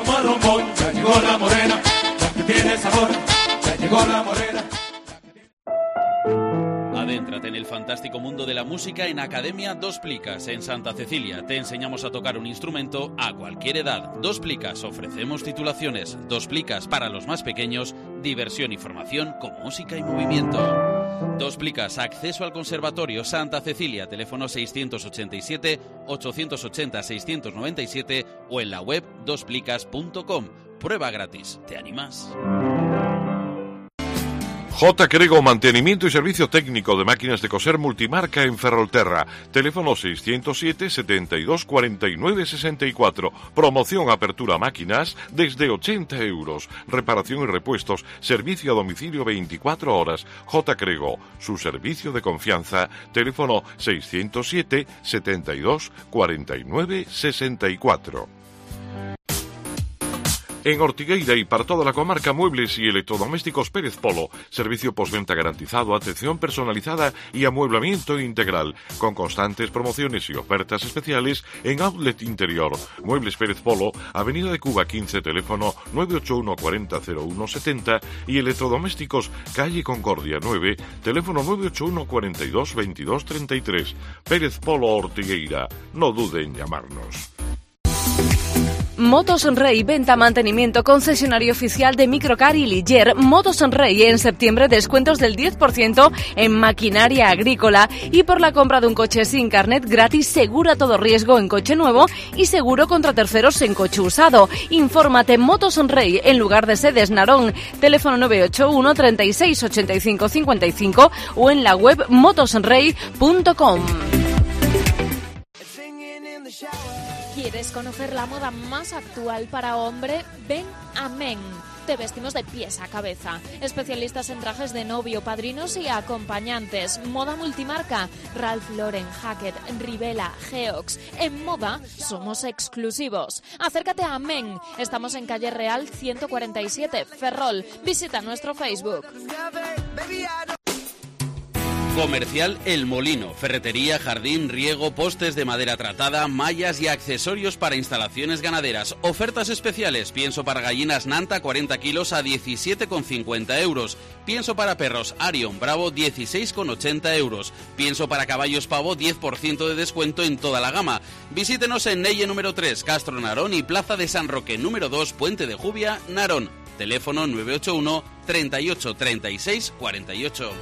Adéntrate en el fantástico mundo de la música en Academia Dos Plicas, en Santa Cecilia. Te enseñamos a tocar un instrumento a cualquier edad. Dos Plicas, ofrecemos titulaciones. Dos Plicas, para los más pequeños, diversión y formación con música y movimiento. Dos Plicas, acceso al Conservatorio Santa Cecilia, teléfono seiscientos ochenta y siete, ochocientos ochenta, seiscientos noventa y siete o en la web dos plicas punto com. Prueba gratis. ¿Te animas? J. Crego, mantenimiento y servicio técnico de máquinas de coser multimarca en Ferrolterra. Teléfono seiscientos siete, setenta y dos, cuarenta y nueve, sesenta y cuatro. Promoción apertura máquinas desde ochenta euros. Reparación y repuestos. Servicio a domicilio veinticuatro horas. J. Crego, su servicio de confianza. Teléfono seiscientos siete, setenta y dos, cuarenta y nueve, sesenta y cuatro. En Ortigueira y para toda la comarca, muebles y electrodomésticos Pérez Polo. Servicio postventa garantizado, atención personalizada y amueblamiento integral. Con constantes promociones y ofertas especiales en Outlet Interior. Muebles Pérez Polo, Avenida de Cuba quince, teléfono nueve ocho uno, cuarenta, cero uno, setenta. Y electrodomésticos Calle Concordia nueve, teléfono nueve ocho uno, cuarenta y dos, veintidós, treinta y tres. Pérez Polo Ortigueira. No dude en llamarnos. Motos Rey, venta, mantenimiento, concesionario oficial de Microcar y Ligier. Motos Rey, en septiembre descuentos del diez por ciento en maquinaria agrícola y por la compra de un coche sin carnet gratis, seguro a todo riesgo en coche nuevo y seguro contra terceros en coche usado. Infórmate, Motos Rey, en lugar de sedes Narón, teléfono nueve ocho uno, treinta y seis, ochenta y cinco, cincuenta y cinco o en la web motosrey punto com. ¿Quieres conocer la moda más actual para hombre? Ven a Men. Te vestimos de pies a cabeza. Especialistas en trajes de novio, padrinos y acompañantes. Moda multimarca. Ralph Lauren, Hackett, Rivella, Geox. En moda somos exclusivos. Acércate a Men. Estamos en calle Real ciento cuarenta y siete, Ferrol. Visita nuestro Facebook. Comercial El Molino, ferretería, jardín, riego, postes de madera tratada, mallas y accesorios para instalaciones ganaderas. Ofertas especiales, pienso para gallinas Nanta cuarenta kilos a diecisiete con cincuenta euros. Pienso para perros Arion Bravo dieciséis con ochenta euros. Pienso para caballos Pavo diez por ciento de descuento en toda la gama. Visítenos en Neye número tres, Castro Narón y Plaza de San Roque número dos, Puente de Jubia, Narón. Teléfono nueve ocho uno, treinta y ocho, treinta y seis, cuarenta y ocho.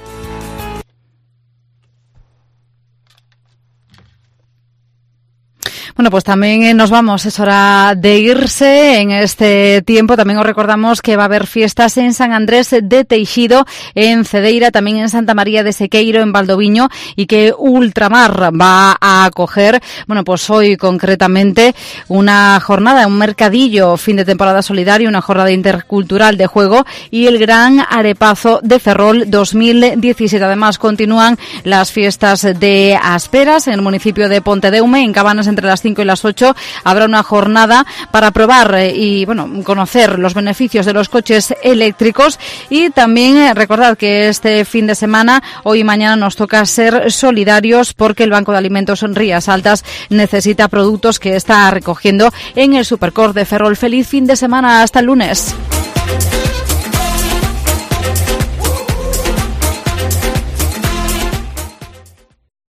Bueno, pues también eh, nos vamos, es hora de irse en este tiempo. También os recordamos que va a haber fiestas en San Andrés de Teixido, en Cedeira, también en Santa María de Sequeiro, en Valdoviño, y que Ultramar va a acoger, bueno, pues hoy concretamente una jornada, un mercadillo, fin de temporada solidario, una jornada intercultural de juego y el Gran Arepazo de Ferrol dos mil diecisiete. Además, continúan las fiestas de Asperas en el municipio de Pontedeume, en Cabanas, entre las cinco y las ocho. Habrá una jornada para probar eh, y bueno conocer los beneficios de los coches eléctricos, y también eh, recordad que este fin de semana, hoy y mañana, nos toca ser solidarios porque el Banco de Alimentos Rías Altas necesita productos que está recogiendo en el Supercor de Ferrol. Feliz fin de semana, hasta el lunes.